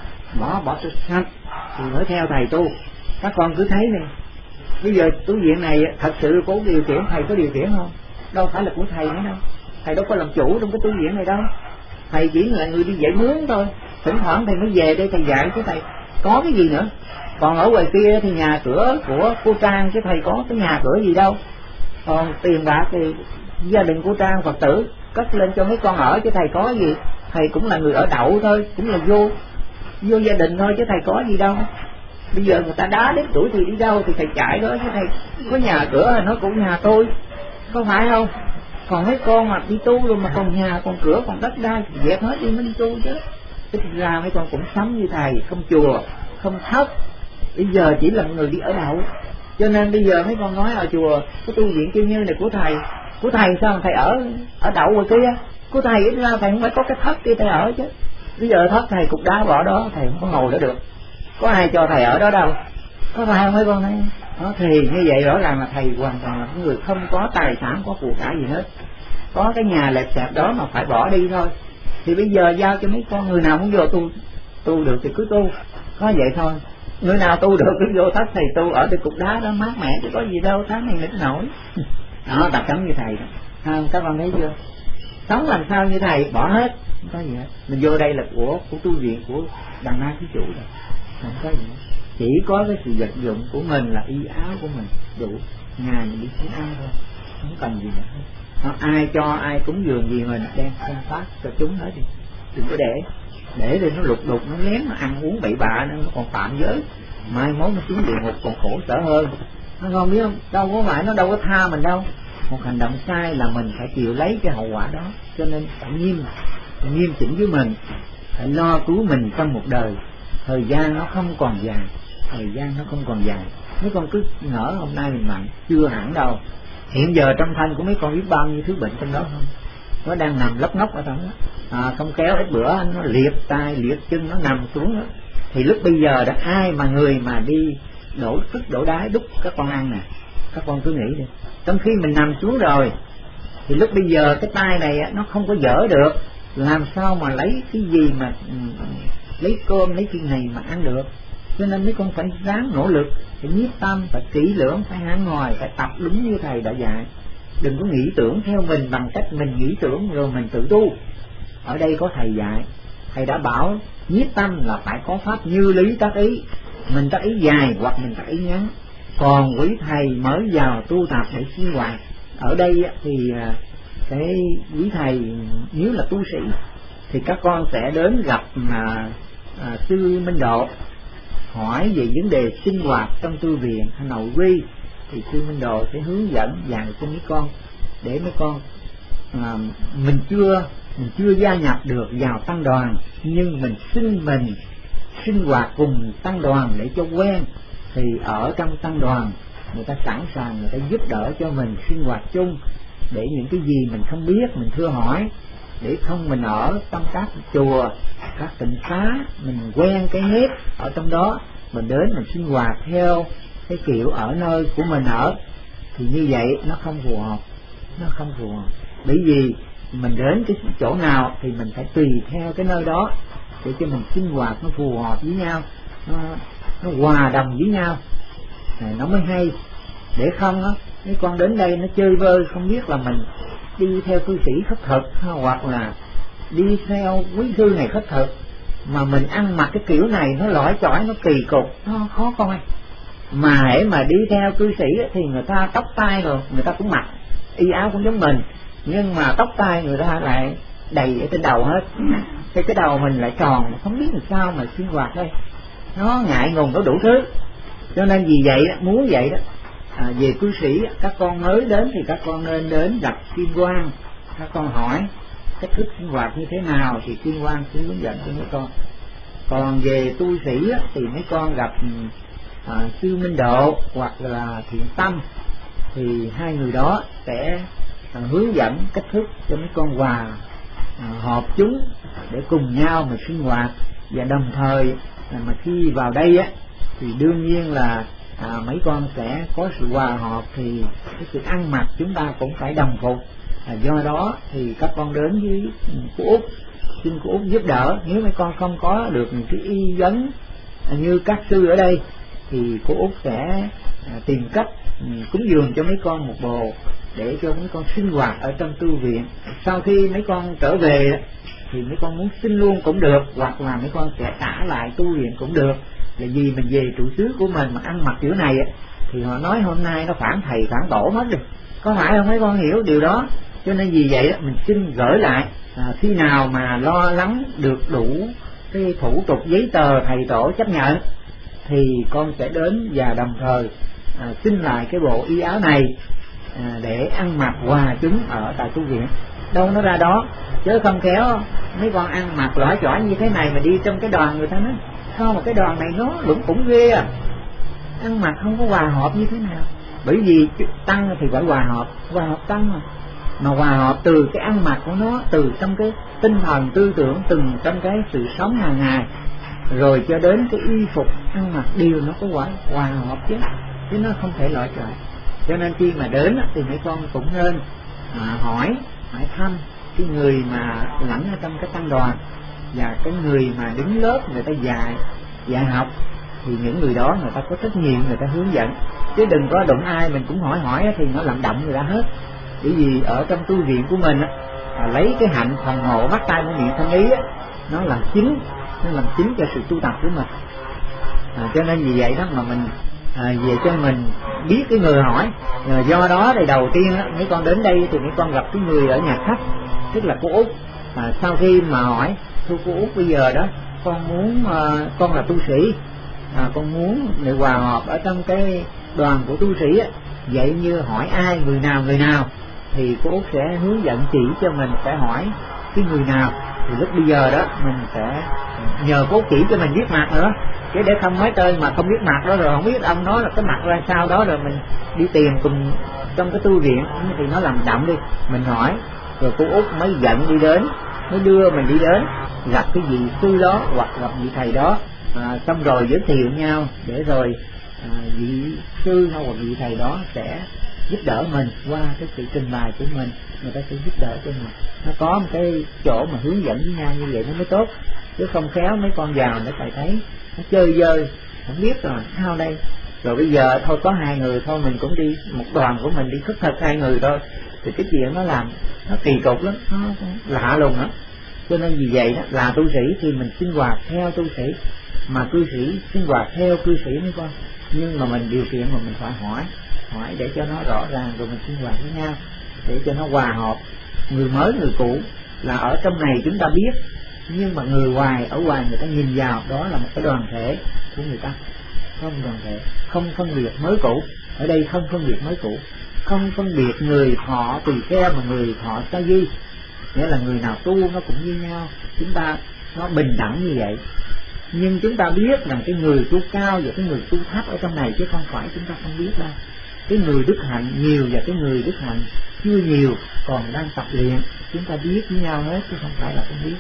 Bỏ bỏ sạch thì mới theo thầy tu. Các con cứ thấy nè, bây giờ tu viện này thật sự có điều khiển, thầy có điều khiển không? Đâu phải là của thầy nữa đâu, thầy đâu có làm chủ trong cái tu viện này đâu. Thầy chỉ là người đi dạy mướn thôi, thỉnh thoảng thầy mới về đây thầy dạy chứ thầy có cái gì nữa. Còn ở ngoài kia thì nhà cửa của cô Trang chứ thầy có cái nhà cửa gì đâu. Còn tiền bạc thì gia đình cô Trang Phật tử cất lên cho mấy con ở chứ thầy có gì. Thầy cũng là người ở đậu thôi, cũng là vô vô gia đình thôi chứ thầy có gì đâu. Bây giờ người ta đá đến tuổi thì đi đâu thì thầy chạy đó, chứ thầy có nhà cửa là nó cũng nhà tôi, có phải không? Còn mấy con mà đi tu rồi mà còn nhà còn cửa còn đất đai thì dẹp hết đi mới đi tu chứ. Thế thì ra mấy con cũng sống như thầy, không chùa không thất, bây giờ chỉ là người đi ở đậu. Cho nên bây giờ mấy con nói ở chùa cái tu viện Kiêu Như này của thầy, của thầy sao thầy ở ở đậu rồi kia, của thầy ít ra thầy không phải có cái thất kia thầy ở chứ. Bây giờ thất thầy cục đá bỏ đó, thầy không có ngồi đó được, có ai cho thầy ở đó đâu, có phải không mấy con thấy đó? Thì như vậy rõ ràng là thầy hoàn toàn là người không có tài sản, có của cải gì hết, có cái nhà lẹp xẹp đó mà phải bỏ đi thôi. Thì bây giờ giao cho mấy con, người nào muốn vô tu tu được thì cứ tu, có vậy thôi. Người nào tu được cứ vô thất thầy tu ở cái cục đá đó mát mẻ chứ có gì đâu, tháng này nít nổi. Đó, tập sống như thầy đó. Không, các con thấy chưa? Sống làm sao như thầy, bỏ hết, không có gì hết. Mình vô đây là của của tu viện của Đằng Na Thí Chủ rồi, không có gì hết. Chỉ có cái sự vật dụng của mình là y áo của mình đủ, ngày mình đi kiếm ăn thôi, không cần gì nữa. Nó ai cho ai cúng dường gì mình đem đem phát cho chúng hết đi, đừng có để để để nó lục đục nó lén nó ăn uống bậy bạ nó còn phạm giới, mai mốt nó xuống địa ngục còn khổ sở hơn. Nó không biết không, đâu có phải nó đâu có tha mình đâu. Một hành động sai là mình phải chịu lấy cái hậu quả đó, cho nên phải nghiêm nghiêm chỉnh với mình, phải lo cứu mình trong một đời. Thời gian nó không còn dài, thời gian nó không còn dài. Mấy con cứ ngỡ hôm nay mình mạnh, chưa hẳn đâu. Hiện giờ trong thân của mấy con biết bao nhiêu thứ bệnh trong đó không? Nó đang nằm lóc ngóc ở trong đó, à, không kéo ít bữa nó liệt tay liệt chân nó nằm xuống đó. Thì lúc bây giờ đó ai mà người mà đi đổ sức đổ đái đúc các con ăn nè, các con cứ nghĩ đi. Trong khi mình nằm xuống rồi thì lúc bây giờ cái tay này nó không có dở được, làm sao mà lấy cái gì mà lấy cơm lấy cái này mà ăn được. Cho nên mấy con phải ráng nỗ lực, phải nhiếp tâm, phải kỹ lưỡng, phải hăng hoài, phải tập đúng như thầy đã dạy. Đừng có nghĩ tưởng theo mình bằng cách mình nghĩ tưởng rồi mình tự tu. Ở đây có thầy dạy, thầy đã bảo nhiếp tâm là phải có pháp như lý tác ý, mình tác ý dài hoặc mình tác ý ngắn. Còn quý thầy mới vào tu tập để sinh hoạt ở đây thì cái quý thầy nếu là tu sĩ thì các con sẽ đến gặp mà à, sư Minh Độ hỏi về vấn đề sinh hoạt trong tu viện hay nội quy, thì sư Minh Độ sẽ hướng dẫn dạy cho mấy con, để mấy con à, mình chưa mình chưa gia nhập được vào tăng đoàn, nhưng mình xin mình sinh hoạt cùng tăng đoàn để cho quen. Thì ở trong tăng đoàn người ta sẵn sàng, người ta giúp đỡ cho mình sinh hoạt chung, để những cái gì mình không biết mình thưa hỏi, để không mình ở trong các chùa, các tịnh xá mình quen cái nếp ở trong đó, mình đến mình sinh hoạt theo cái kiểu ở nơi của mình ở, thì như vậy nó không phù hợp, nó không phù hợp. Bởi vì mình đến cái chỗ nào thì mình phải tùy theo cái nơi đó để cho mình sinh hoạt nó phù hợp với nhau, nó, nó hòa đồng với nhau, này nó mới hay. Để không á, mấy con đến đây nó chơi vơi, không biết là mình đi theo cư sĩ khất thực hoặc là đi theo quý sư này khất thực, mà mình ăn mặc cái kiểu này nó lõi chỏi, nó kỳ cục, nó khó coi. Mà hễ mà đi theo cư sĩ thì người ta tóc tai rồi người ta cũng mặc y áo cũng giống mình, nhưng mà tóc tai người ta lại đầy ở trên đầu hết, thì cái đầu mình lại tròn, không biết làm sao mà sinh hoạt đây, nó ngại ngùng, nó đủ thứ. Cho nên vì vậy đó, muốn vậy đó, à, về cư sĩ các con mới đến thì các con nên đến gặp Kim Quang, các con hỏi cách thức sinh hoạt như thế nào thì Kim Quang sẽ hướng dẫn cho mấy con. Còn về tu sĩ thì mấy con gặp à, Sư Minh Độ hoặc là Thiện Tâm, thì hai người đó sẽ à, hướng dẫn cách thức cho mấy con hòa à, hợp chúng để cùng nhau mà sinh hoạt. Và đồng thời à, mà khi vào đây á thì đương nhiên là à, mấy con sẽ có sự hòa hợp, thì cái sự ăn mặc chúng ta cũng phải đồng phục. À, do đó thì các con đến với cô Út, xin cô Út giúp đỡ. Nếu mấy con không có được những cái y vấn à, như các sư ở đây thì cô Út sẽ à, tìm cách ừ, cúng dường cho mấy con một bồ để cho mấy con sinh hoạt ở trong tu viện. Sau khi mấy con trở về thì mấy con muốn xin luôn cũng được, hoặc là mấy con sẽ trả lại tu viện cũng được. Là vì mình về trụ xứ của mình mà ăn mặc kiểu này thì họ nói hôm nay nó phản thầy phản tổ mất rồi, có phải không mấy con hiểu điều đó? Cho nên vì vậy đó, mình xin gửi lại à, khi nào mà lo lắng được đủ cái thủ tục giấy tờ thầy tổ chấp nhận thì con sẽ đến và đồng thời à, xin lại cái bộ y áo này à, để ăn mặc hòa chúng ở tại tu viện. Đâu nó ra đó, chứ không khéo mấy con ăn mặc lõi chỏi như thế này mà đi trong cái đoàn người ta nói sao mà cái đoàn này nó lủng cũng ghê à, ăn mặc không có hòa hợp như thế nào. Bởi vì tăng thì phải hòa hợp, hòa hợp tăng mà mà hòa hợp từ cái ăn mặc của nó, từ trong cái tinh thần tư tưởng, từng trong cái sự sống hàng ngày, rồi cho đến cái y phục ăn mặc đều nó có hòa, hòa hợp chứ, chứ nó không thể loại trọi. Cho nên khi mà đến thì mấy con cũng nên à, hỏi hỏi thăm cái người mà lãnh ở trong cái tăng đoàn và cái người mà đứng lớp người ta dạy dạy học, thì những người đó người ta có trách nhiệm người ta hướng dẫn, chứ đừng có đụng ai mình cũng hỏi hỏi thì nó làm động người ta hết. Bởi vì ở trong tu viện của mình à, lấy cái hạnh phòng hộ mắt tai mũi miệng thân ý á, nó làm chính, nó làm chính cho sự tu tập của mình. À, cho nên vì vậy đó mà mình à, về cho mình biết cái người hỏi. À, do đó thì đầu tiên á, mấy con đến đây thì mấy con gặp cái người ở nhà khách, tức là cô Út. À, sau khi mà hỏi thưa cô Út, bây giờ đó con muốn à, con là tu sĩ, à, con muốn để hòa hợp ở trong cái đoàn của tu sĩ á, vậy như hỏi ai, người nào người nào thì cô Út sẽ hướng dẫn chỉ cho mình phải hỏi cái người nào. Thì lúc bây giờ đó mình sẽ nhờ cô chỉ cho mình biết mặt nữa, chứ để không mấy tên mà không biết mặt đó rồi không biết ông nói là cái mặt ra sao đó, rồi mình đi tìm cùng trong cái tu viện thì nó làm động đi. Mình hỏi rồi cô Út mới dẫn đi đến, mới đưa mình đi đến gặp cái vị sư đó hoặc gặp vị thầy đó, à, xong rồi giới thiệu nhau để rồi à, vị sư hoặc vị thầy đó sẽ giúp đỡ mình qua cái sự trình bày của mình, người ta sẽ giúp đỡ cho mình. Nó có một cái chỗ mà hướng dẫn với nhau như vậy nó mới tốt, chứ không khéo mấy con vào để thầy thấy nó chơi vơi không biết rồi sao đây. Rồi bây giờ thôi có hai người thôi, mình cũng đi một đoàn của mình đi khất thực hai người thôi, thì cái chuyện nó làm nó kỳ cục lắm, nó lạ lùng lắm. Cho nên vì vậy đó, là tu sĩ thì mình sinh hoạt theo tu sĩ, mà cư sĩ sinh hoạt theo cư sĩ mấy con. Nhưng mà mình điều kiện mà mình phải hỏi hỏi để cho nó rõ ràng, rồi mình sinh hoạt với nhau để cho nó hòa hợp. Người mới người cũ là ở trong này chúng ta biết, nhưng mà người ngoài ở ngoài người ta nhìn vào đó là một cái đoàn thể của người ta, không đoàn thể, không phân biệt mới cũ. Ở đây không phân biệt mới cũ, không phân biệt người thọ tùy theo mà người thọ sa di, nghĩa là người nào tu nó cũng như nhau, chúng ta nó bình đẳng như vậy. Nhưng chúng ta biết rằng cái người tu cao và cái người tu thấp ở trong này, chứ không phải chúng ta không biết đâu. cái người đức hạnh nhiều và cái người đức hạnh chưa nhiều còn đang tập luyện. Chúng ta biết với nhau hết chứ không phải là không biết.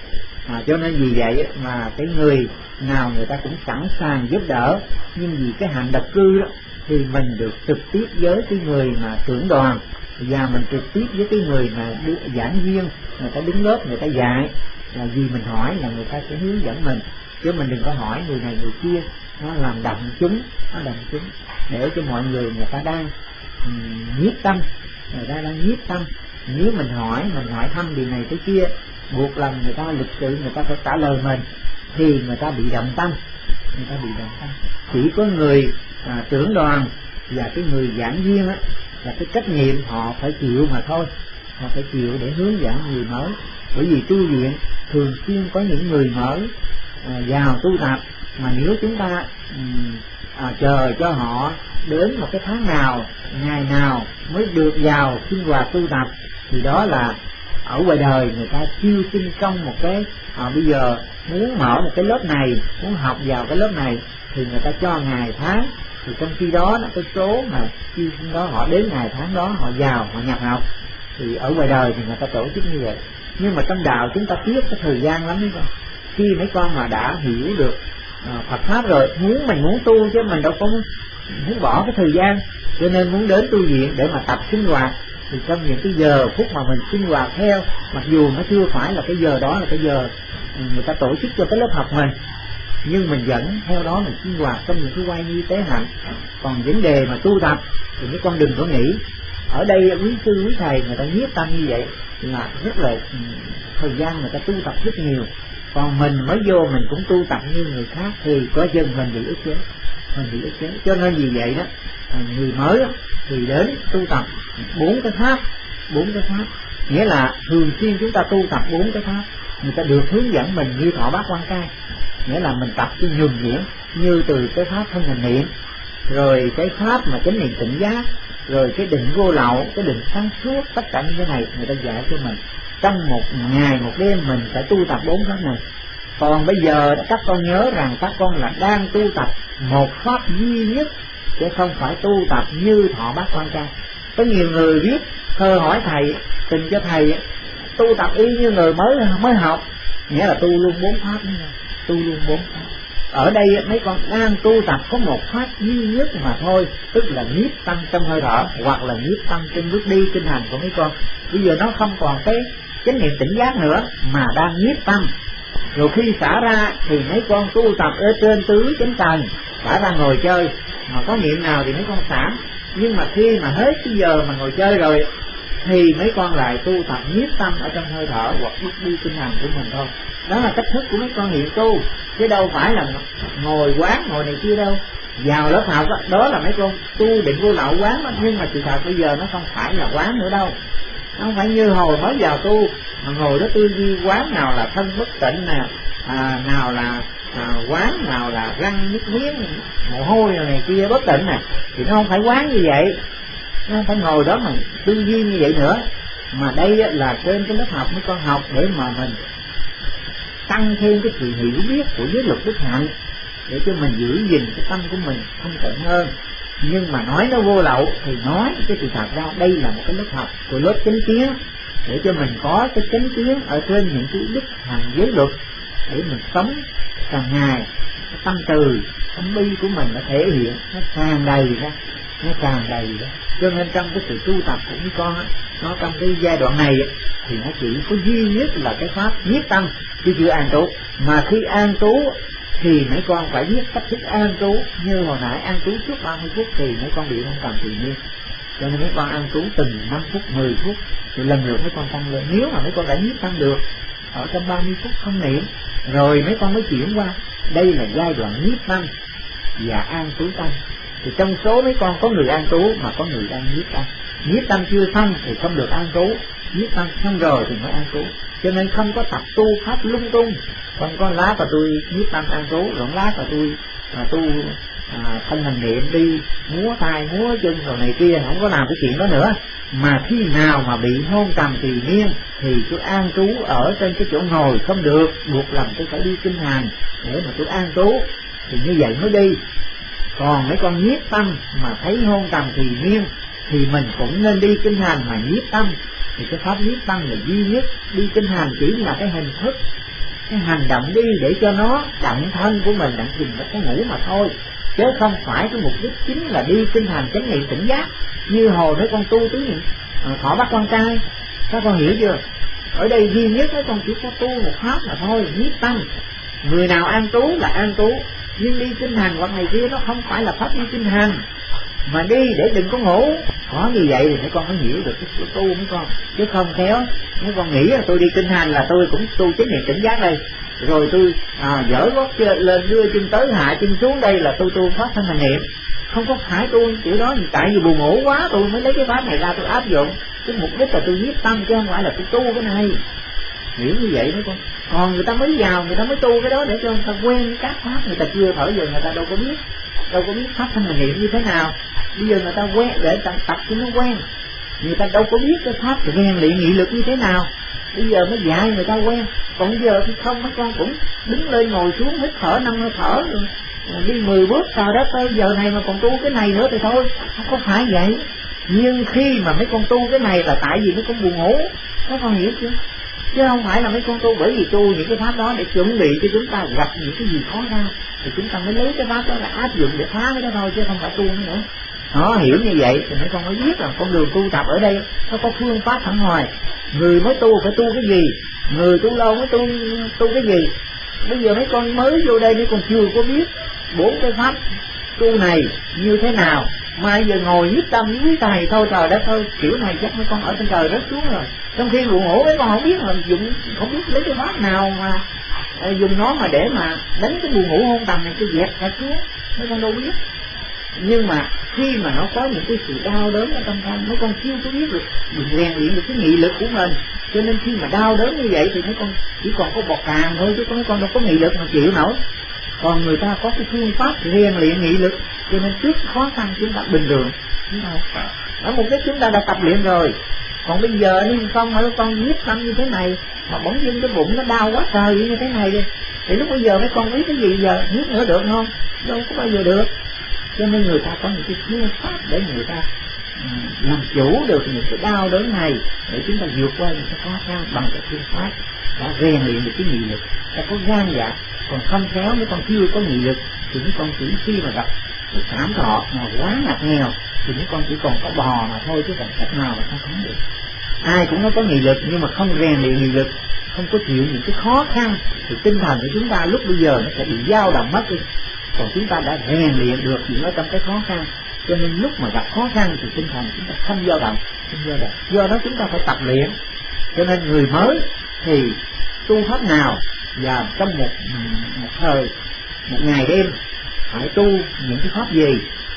À, cho nên vì vậy mà cái người nào người ta cũng sẵn sàng giúp đỡ, nhưng vì cái hạnh đặc cư đó thì mình được trực tiếp với cái người mà trưởng đoàn, và mình trực tiếp với cái người mà giảng viên, người ta đứng lớp người ta dạy, là vì mình hỏi là người ta sẽ hướng dẫn mình, chứ mình đừng có hỏi người này người kia, nó làm động chúng, nó động chúng để cho mọi người người ta đang um, nhiếp tâm, người ta đang nhiếp tâm. Nếu mình hỏi, mình hỏi thăm điều này cái kia, buộc lòng người ta lịch sự người ta phải trả lời mình, thì người ta bị động tâm, người ta bị động tâm. Chỉ có người à, trưởng đoàn và cái người giảng viên á là cái trách nhiệm họ phải chịu mà thôi, họ phải chịu để hướng dẫn người mới. Bởi vì tu viện thường xuyên có những người mới à, vào tu tập, mà nếu chúng ta um, à, chờ cho họ đến một cái tháng nào, ngày nào mới được vào sinh hoạt tu tập, thì đó là ở ngoài đời người ta chiêu sinh công một cái à, bây giờ muốn mở một cái lớp này, muốn học vào cái lớp này thì người ta cho ngày tháng, thì trong khi đó là cái số mà chiêu sinh đó họ đến ngày tháng đó họ vào họ nhập học, thì ở ngoài đời thì người ta tổ chức như vậy. Nhưng mà trong đạo chúng ta tiếc cái thời gian lắm đấy con. Khi mấy con mà đã hiểu được à, Phật pháp rồi, muốn mình muốn tu chứ mình đâu có muốn, muốn bỏ cái thời gian, cho nên muốn đến tu viện để mà tập sinh hoạt. Thì trong những cái giờ phút mà mình sinh hoạt theo, mặc dù nó chưa phải là cái giờ đó là cái giờ người ta tổ chức cho cái lớp học mình, nhưng mình vẫn theo đó mình sinh hoạt trong những cái quay như tế hạnh. Còn vấn đề mà tu tập thì mấy con đừng có nghĩ. Ở đây quý sư quý thầy người ta nhiếp tâm như vậy là rất là thời gian người ta tu tập rất nhiều. Còn mình mới vô mình cũng tu tập như người khác thì có dân mình bị ức chế, mình bị ức chế. Cho nên vì vậy đó, người mới đó, thì đến tu tập bốn cái pháp, bốn cái pháp nghĩa là thường xuyên chúng ta tu tập bốn cái pháp, người ta được hướng dẫn mình như thọ bát quan cai, nghĩa là mình tập cái nhuần nhuyễn như từ cái pháp thân hành niệm, rồi cái pháp mà chánh niệm tỉnh giác, rồi cái định vô lậu, cái định sáng suốt, tất cả những cái này người ta dạy cho mình. Trong một ngày một đêm mình phải tu tập bốn pháp này. Còn bây giờ các con nhớ rằng các con là đang tu tập một pháp duy nhất, chứ không phải tu tập như thọ bát quan cai. Có nhiều người biết thơ hỏi thầy, tình cho thầy tu tập y như người mới mới học, nghĩa là tu luôn bốn pháp, tu luôn bốn pháp. Ở đây mấy con đang tu tập có một pháp duy nhất mà thôi, tức là nhiếp tâm trong hơi thở, hoặc là nhiếp tâm trên bước đi kinh hành của mấy con. Bây giờ nó không còn cái chánh niệm tỉnh giác nữa, mà đang nhiếp tâm. Rồi khi xả ra thì mấy con tu tập ở trên tứ chánh trần, xả ra ngồi chơi, mà có niệm nào thì mấy con xả. Nhưng mà khi mà hết cái giờ mà ngồi chơi rồi thì mấy con lại tu tập nhiếp tâm ở trong hơi thở hoặc bước đi kinh hành của mình thôi. Đó là cách thức của mấy con hiện tu, chứ đâu phải là ngồi quán ngồi này kia đâu. Vào lớp học đó, đó là mấy con tu định vô lậu quán đó. Nhưng mà sự thật bây giờ nó không phải là quán nữa đâu. Nó không phải như hồi mới vào tu mà ngồi đó tư duy quán, nào là thân bất tịnh nè, à, nào là à, quán, nào là răng nước miếng mồ hôi rồi này kia bất tịnh nè, thì nó không phải quán như vậy. Nó không phải ngồi đó mà tư duy như vậy nữa. Mà đây là trên cái lớp học mấy con học để mà mình tăng thêm cái sự hiểu biết của giới luật đức hạnh, để cho mình giữ gìn cái tâm của mình không tận hơn. Nhưng mà nói nó vô lậu thì nói cái sự thật ra đây là một cái lớp học của lớp chánh kiến, để cho mình có cái chánh kiến ở trên những cái đức hạnh giới luật, để mình sống càng ngày cái tâm từ tâm bi của mình nó thể hiện, nó tràn đầy ra, nó tràn đầy ra. Cho nên trong cái sự tu tập của mấy con á, nó trong cái giai đoạn này thì nó chỉ có duy nhất là cái pháp nhiếp tâm, chứ chưa an trú. Mà khi an trú thì mấy con phải biết cách thức an trú. Như hồi nãy an trú trước ba mươi phút thì mấy con bị không cần tự nhiên, cho nên mấy con an trú từng năm phút, mười phút thì lần lượt mấy con tăng lên. Nếu mà mấy con đã nhiếp tâm được ở trong ba mươi phút không niệm, rồi mấy con mới chuyển qua đây là giai đoạn nhiếp tâm và an trú tâm. Thì trong số mấy con có người an trú mà có người đang nhiếp tâm. Nhiếp tâm chưa xong thì không được an trú, nhiếp tâm xong rồi thì mới an trú. Cho nên không có tập tu pháp lung tung, không có lát là tôi nhiếp tâm an trú, rồi lát là tôi à, tu à, thân hành niệm đi múa tay múa chân rồi này kia, không có làm cái chuyện đó nữa. Mà khi nào mà bị hôn trầm tùy miên thì tôi an trú ở trên cái chỗ ngồi không được, buộc lòng tôi phải đi kinh hành để mà tôi an trú, thì như vậy mới đi. Còn mấy con nhiếp tâm mà thấy hôn trầm thì miên thì mình cũng nên đi kinh hành mà nhiếp tâm. Thì cái pháp nhiếp tâm là duy nhất, đi kinh hành chỉ là cái hình thức, cái hành động đi để cho nó đặng thân của mình đặng tìm được cái ngủ mà thôi, chứ không phải cái mục đích chính là đi kinh hành chánh niệm tỉnh giác. Như hồi mấy con tu tứ niệm thọ bắt con trai, các con hiểu chưa? Ở đây duy nhất mấy con chỉ có tu một pháp là thôi, nhiếp tâm. Người nào an trú là an trú, nhưng đi kinh hành hoặc này kia nó không phải là pháp đi kinh hành, mà đi để đừng có ngủ. Có như vậy thì mấy con mới hiểu được cái tu mấy con, chứ không khéo mấy con nghĩ là tôi đi kinh hành là tôi cũng tu chánh niệm tỉnh giác đây, rồi tôi à, dở gót lên đưa chân tới hạ chân xuống đây là tôi tu pháp thân hành niệm. Không có phải tu kiểu đó, tại vì buồn ngủ quá tôi mới lấy cái pháp này ra tôi áp dụng. Cái mục đích là tôi nhiếp tâm chứ không phải là tôi tu cái này. Hiểu như vậy mấy con. Còn người ta mới vào, người ta mới tu cái đó để cho người ta quen các pháp, người ta chưa thở giờ người ta đâu có biết, đâu có biết pháp thân hành niệm như thế nào. Bây giờ người ta quen để tập tập cho nó quen, người ta đâu có biết cái pháp rèn luyện nghị lực như thế nào. Bây giờ mới dạy người ta quen. Còn giờ thì không, mấy con cũng đứng lên ngồi xuống hít thở năm hơi thở rồi đi mười bước sau đó tới giờ này mà còn tu cái này nữa thì thôi, không có phải vậy. Nhưng khi mà mấy con tu cái này là tại vì mấy con buồn ngủ, các con hiểu chưa? Chứ không phải là mấy con tu bởi vì tu những cái pháp đó để chuẩn bị cho chúng ta gặp những cái gì khó khăn thì chúng ta mới lấy cái pháp đó là áp dụng để phá cái đó thôi, chứ không phải tu nữa. Nó hiểu như vậy thì mấy con mới biết là con đường tu tập ở đây nó có phương pháp thẳng hoài. Người mới tu phải tu cái gì, người tu lâu mới tu tu cái gì. Bây giờ mấy con mới vô đây mấy con chưa có biết bốn cái pháp tu này như thế nào, mà giờ ngồi nhiếp tâm với quý thầy thôi, trời đất ơi, kiểu này chắc mấy con ở trên trời rớt xuống rồi. Trong khi buồn ngủ mấy con không biết là dùng, không biết lấy cái pháp nào mà uh, dùng nó mà để mà đánh cái buồn ngủ hôn tầm này cái dẹp ra xuống, mấy con đâu biết. Nhưng mà khi mà nó có những cái sự đau đớn ở trong thân, mấy con chưa có biết được, được rèn luyện được cái nghị lực của mình. Cho nên khi mà đau đớn như vậy thì mấy con chỉ còn có bọt càng thôi, chứ mấy con đâu có nghị lực mà chịu nổi. Còn người ta có cái phương pháp rèn luyện nghị lực, cho nên trước khó khăn chúng ta bình thường. Ở mục đích chúng ta đã tập luyện rồi. Còn bây giờ nếu không mà con nhiếp tâm như thế này mà bỗng dưng cái bụng nó đau quá trời như thế này đi, thì lúc bây giờ mấy con biết cái gì giờ nhiếp nữa được không? Đâu có bao giờ được. Cho nên người ta có những cái phương pháp để người ta um, làm chủ được những cái đau đớn này, để chúng ta vượt qua những cái khó khăn bằng cái phương pháp đã rèn luyện được cái nghị lực, ta có gan dạ. Còn không khéo mấy con chưa có nghị lực thì mấy con chỉ khi mà gặp một thảm thọ mà quá ngặt nghèo thì mấy con chỉ còn có bò mà thôi, chứ còn cách nào mà không thắng được. Ai cũng có nghị lực nhưng mà không rèn luyện nghị lực, không có chịu những cái khó khăn thì tinh thần của chúng ta lúc bây giờ nó sẽ bị dao động mất đi. Còn chúng ta đã rèn luyện được những ở trong cái khó khăn, cho nên lúc mà gặp khó khăn thì tinh thần chúng ta không dao động, không dao động. Do đó chúng ta phải tập luyện. Cho nên người mới thì tu pháp nào và trong một một thời, một ngày đêm phải tu những cái pháp gì.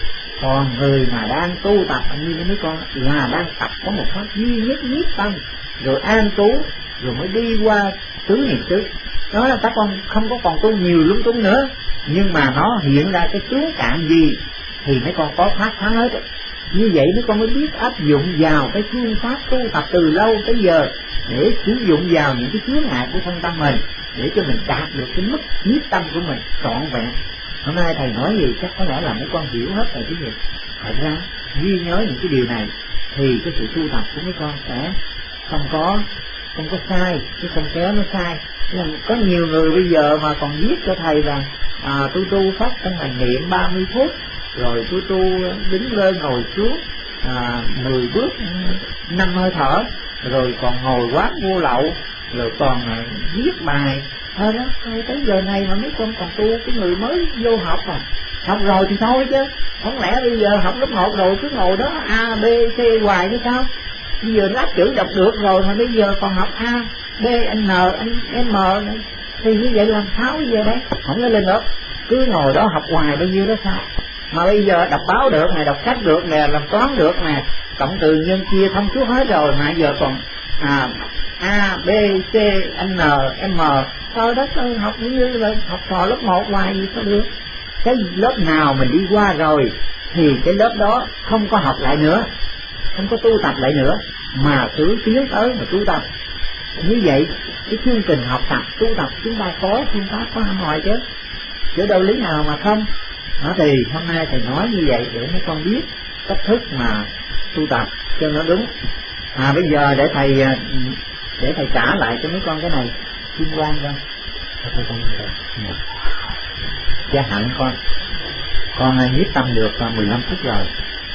Còn người mà đang tu tập như mấy con là đang tập có một pháp duy nhất nhiếp tâm, rồi an trú, rồi mới đi qua tứ niệm xứ. Đó là các con không có còn tu nhiều lung tung nữa, nhưng mà nó hiện ra cái tướng cạn gì thì mấy con có pháp thắng hết. Như vậy mấy con mới biết áp dụng vào cái phương pháp tu tập từ lâu tới giờ để sử dụng vào những cái chướng ngại của thân tâm mình, để cho mình đạt được cái mức nhiếp tâm của mình trọn vẹn. Hôm nay thầy nói gì chắc có lẽ là mấy con hiểu hết rồi chứ gì. Thật ra ghi nhớ những cái điều này thì cái sự tu tập của mấy con sẽ không có không có sai, chứ không kéo nó sai. Nhưng có nhiều người bây giờ mà còn viết cho thầy rằng à, tôi tu pháp thân hành niệm ba mươi phút, rồi tôi tu đứng lên ngồi xuống à, mười bước năm hơi thở, rồi còn ngồi quán vô lậu, rồi còn à, viết bài. Thôi đó, thôi tới giờ này mà mấy con còn tu, cái người mới vô học à, học rồi thì thôi chứ, không lẽ bây giờ học lớp một rồi cứ ngồi đó A, B, C hoài chứ sao? Bây giờ lát chữ đọc được rồi mà bây giờ còn học A, B, N, M thì như vậy làm sao bây giờ đấy? Không có lên lớp, cứ ngồi đó học hoài bao nhiêu đó sao? Mà bây giờ đọc báo được nè, đọc sách được nè, làm toán được nè, cộng trừ nhân chia thông suốt hết rồi, mà giờ còn à, A, B, C, N, M. Thôi đó, tôi học như là học trò lớp một hoài gì sao được? Cái lớp nào mình đi qua rồi thì cái lớp đó không có học lại nữa, không có tu tập lại nữa, mà cứ tiến tới mà tu tập. Như vậy cái chương trình học tập tu tập chúng ta có phương pháp có hẳn hoài chứ, chứ đâu lý nào mà không. Đó thì hôm nay thầy nói như vậy để mấy con biết cách thức mà tu tập cho nó đúng. À bây giờ để thầy để thầy trả lại cho mấy con cái này liên quan ra. Gia hạnh con, con nhiếp tâm được mười lăm phút rồi.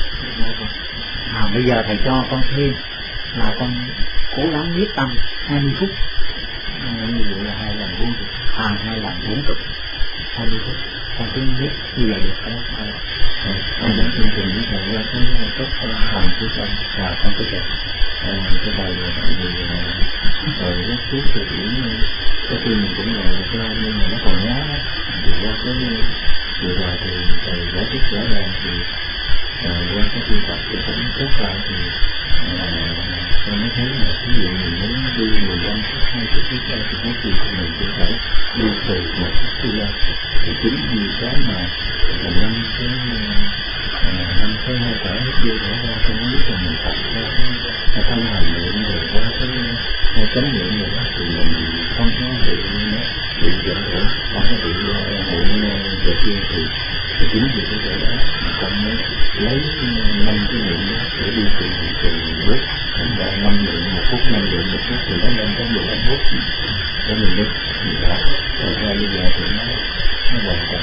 À bây giờ thầy cho con thêm là con cố gắng nhiếp tâm hai mươi phút. Như vậy là hai lần bốn chục, à hai lần bốn chục, hai mươi phút. Con cứ nhiếp như vậy được không? Con dẫn chương trình với thầy ra cái tốt làm thứ con và con có thể cái bài rồi rất suốt từ điểm có khi mình cũng ngồi được ra nhưng mà nó còn nhá thì qua cái vừa rồi thì thầy giải thích rõ ràng thì qua cái tu tập thì cũng tốt lại thì con mới thấy là ví dụ mình muốn đi mười lăm phút hai mươi phút ra thì có khi mình cũng phải đi từ một phút ra thì chính vì cái mà năm cái năm cái hơi thở hết đi thở ra cho nó biết là mình tập ra cái thân hành luyện rồi qua cái chánh niệm rồi đó thì mình không có bị bị dẫn hưởng không có bị hưởng về kia thì chính vì cái chỗ đó con mới lấy năm cái niệm đó để đi từng từng bước thành ra năm niệm một phút năm niệm một phút thì nó lên tới mười lăm phút để mình biết thì đó rồi ra bây giờ thì nó nó hoàn toàn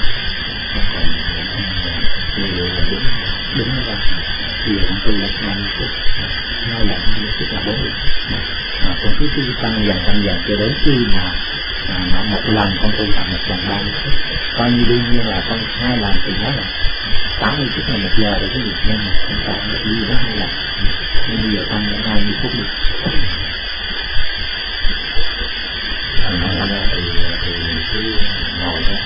như vậy là đúng đúng rồi thì con tu là năm phút hai lần hai phút là bốn mà con cứ tu tăng dần tăng dần cho đến khi mà à, một lần con tu tập một lần ba mươi phút coi như đương nhiên là con hai lần thì nó là tám mươi phút là một giờ để cái việc nên mà chúng ta được đi đó hai lần nên bây giờ tăng đến hai mươi phút đi. Thành ra thì thì cứ ngồi đó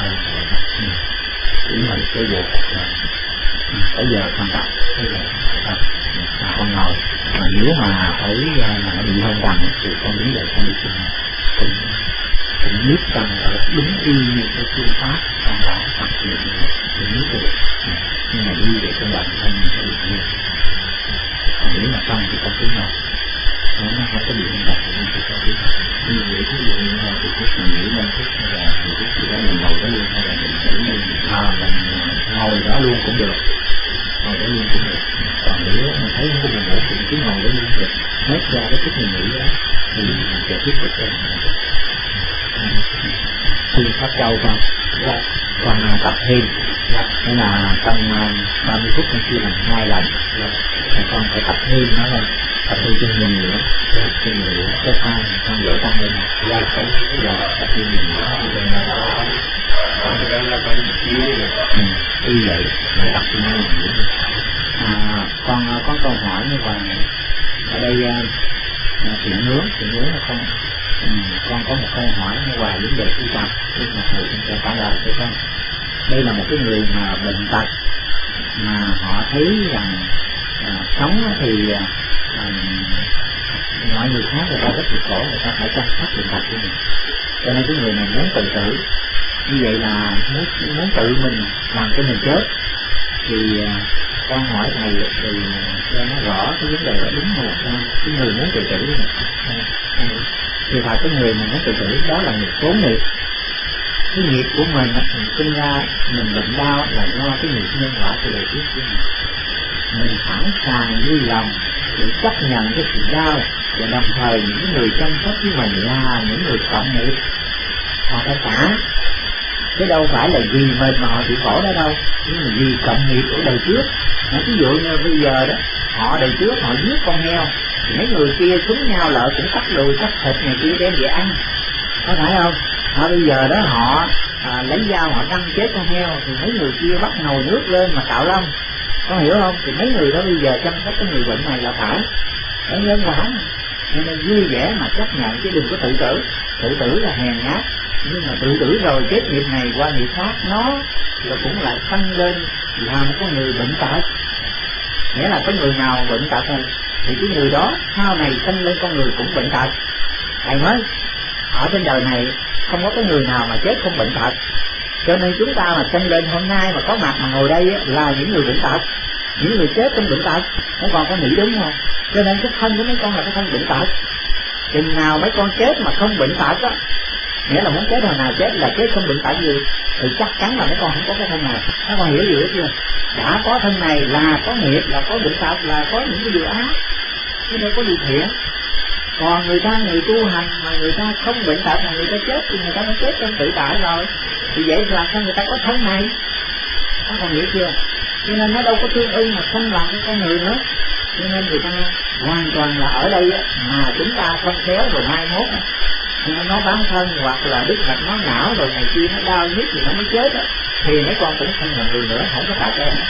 chỉ mình cái giờ cái giờ con tập cái giờ tập là con ngồi mà nếu mà thấy mà nó bị hơn đằng thì con đứng dậy con đi cùng cùng cùng biết rằng ở đúng y như cái phương pháp con đã tập luyện thì biết được nhưng mà đi để cho bản thân mình được nhiều còn nếu mà xong thì con cứ ngồi nó nó không có bị hơn đằng thì con cứ ngồi như vậy ví dụ như là từ phút mình nghỉ năm phút hay là từ phút thì đó mình ngồi đó luôn hay là mình sẽ mình à mình ngồi đó luôn cũng được ngồi đó luôn cũng được còn nếu mà thấy không có buồn ngủ thì cứ ngồi đó luôn được hết ra cái chút mình nghỉ đó thì mình sẽ tiếp tục lên khi phát châu con con tập thêm nên là trong ba mươi phút con chia làm hai lần con phải tập thêm nó lên tập thêm cho mình nữa cho mình nữa cái con con dễ tăng lên ra cái giờ tập thêm mình nữa y vậy để tập cho mình nữa. À, con có câu hỏi như vậy ở đây chuyện nướng chuyện nướng là không ừ, con có một câu hỏi như vậy vấn đề tu tập nhưng mà thầy cũng sẽ trả lời cho con. Đây là một cái người mà bệnh tật mà họ thấy rằng à, sống thì à, mọi người khác người ta rất là khổ, người ta phải chăm sóc bệnh tật của mình cho nên cái người này muốn tự tử như vậy là muốn, muốn tự mình làm cho mình chết thì à, con hỏi thầy thì cho nó rõ cái vấn đề là đúng hay là sai. Cái người muốn tự tử này thì phải cái người mà muốn tự tử đó là người cố nghiệp. Cái nghiệp của mình mình sinh ra mình bệnh đau là do cái nghiệp nhân quả của đời trước của mình. Mình sẵn sàng vui lòng để chấp nhận cái sự đau và đồng thời những người chăm sóc với mình là những người cộng nghiệp họ phải trả chứ đâu phải là vì mình mà họ chịu khổ đó đâu, nhưng mà vì cộng nghiệp của đời trước. Nó ví dụ như bây giờ đó họ đời trước họ giết con heo thì mấy người kia súng nhau lợi cũng cắt đùi cắt thịt này kia đem về ăn, có phải không? Họ bây giờ đó họ à, lấy dao họ đâm chết con heo thì mấy người kia bắt nồi nước lên mà cạo lông, có hiểu không? Thì mấy người đó bây giờ chăm sóc cái người bệnh này là phải nó nhân quả, nên vui vẻ mà chấp nhận chứ đừng có tự tử. Tự tử là hèn nhát, nhưng mà tự tử rồi chết nghiệp này qua nghiệp khác nó là cũng lại tăng lên làm cái người bệnh tật. Nghĩa là cái người nào bệnh tật này thì cái người đó sau này sinh lên con người cũng bệnh tật. Thầy nói ở trên đời này không có cái người nào mà chết không bệnh tật, cho nên chúng ta mà sinh lên hôm nay mà có mặt mà ngồi đây á, là những người bệnh tật, những người chết không bệnh tật. Mấy con có nghĩ đúng không? Cho nên cái thân của mấy con là cái thân bệnh tật. Chừng nào mấy con chết mà không bệnh tật á nghĩa là muốn chết hồi nào chết, là chết không bệnh tật gì thì chắc chắn là mấy con không có cái thân này. Các con hiểu gì hết chưa? Đã có thân này là có nghiệp, là có bệnh tật, là có những cái điều ác, chứ đâu có điều thiện. Còn người ta, người tu hành mà người ta không bệnh tật mà người ta chết thì người ta đã chết trong tự tại rồi, thì vậy là sao người ta có thân này? Các con hiểu chưa? Cho nên nó đâu có tương ưng mà không làm cái con người nữa. Cho nên người ta hoàn toàn là ở đây mà chúng ta không khéo rồi mai mốt nó bán thân hoặc là đứt mạch máu não rồi này kia nó đau nhức thì nó mới chết đó, thì mấy con cũng không là người nữa, không có tại kẻ nữa.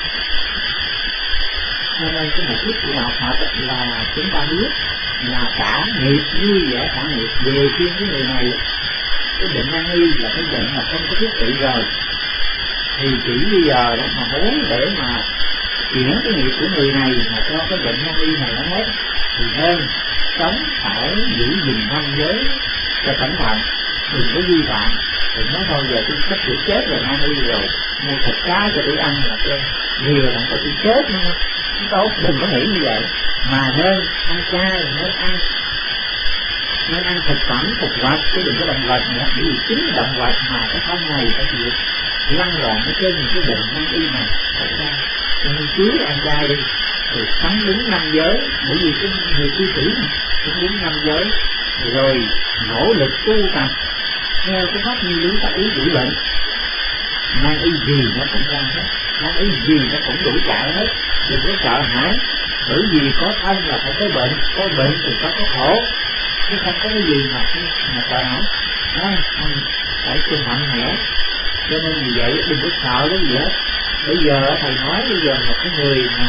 Cho nên cái mục đích của đạo Phật là chúng ta biết là cả nghiệp vui vẻ cả nghiệp. Về chuyên cái người này, cái bệnh nan y là cái bệnh mà không có thuốc trị rồi, thì chỉ bây giờ đó mà muốn để mà chuyển cái nghiệp của người này mà cho cái bệnh nan y này nó hết, thì nên sống phải giữ gìn năm giới cho cẩn thận, đừng có vi phạm. Đừng nói thôi giờ tôi sắp sửa chết rồi nan y rồi, mua thịt cá cho tôi ăn là tôi lừa rằng tôi chết nữa. Không tốt, đừng có nghĩ như vậy, mà nên ăn chay, nên ăn nên ăn thực phẩm thực vật chứ đừng có động vật nữa, bởi vì chính động vật mà cái thân này phải chịu lăn lộn ở trên những cái bệnh nan y này. Thật ra cho nên cứ ăn chay đi, rồi sống đúng năm giới, bởi vì cái người cư sĩ sống đúng năm giới, rồi nỗ lực tu tập theo cái pháp như lý pháp ý đủ bệnh. Nan y gì nó cũng ra hết, nan y gì nó cũng đủ chạy hết, đừng có sợ hãi, bởi vì có thân là phải có bệnh, có bệnh thì có có khổ, chứ không có cái gì mà mà sợ hãi. Đó, phải chung mạnh mẽ. Cho nên vì vậy đừng có sợ cái gì hết. Bây giờ thầy nói bây giờ một cái người mà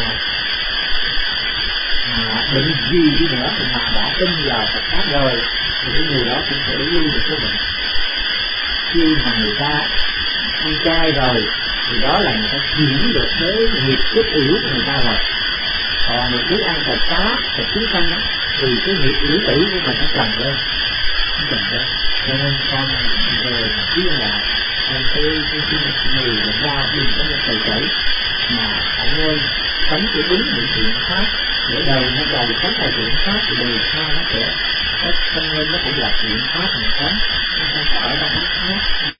mà bệnh gì đi nữa mà đã tin vào Phật pháp rồi thì cái người đó cũng sẽ lưu được cái bệnh. Khi mà người ta ăn chay rồi thì đó là người ta chuyển được cái nghiệp chất yếu của người ta rồi. Còn mình cứ ăn thịt cá, thịt trứng canh thì cái nghiệp yếu tỷ của mình nó trầm lên, nó trầm lên. Cho nên con về biết là trong cái cái cái người bệnh ra đi có một thầy chảy mà phải nên sống cái đúng những chuyện pháp để đời nó đầu sống là chuyện pháp thì đời sau nó sẽ không nên nó cũng là chuyện pháp mình sống, nó không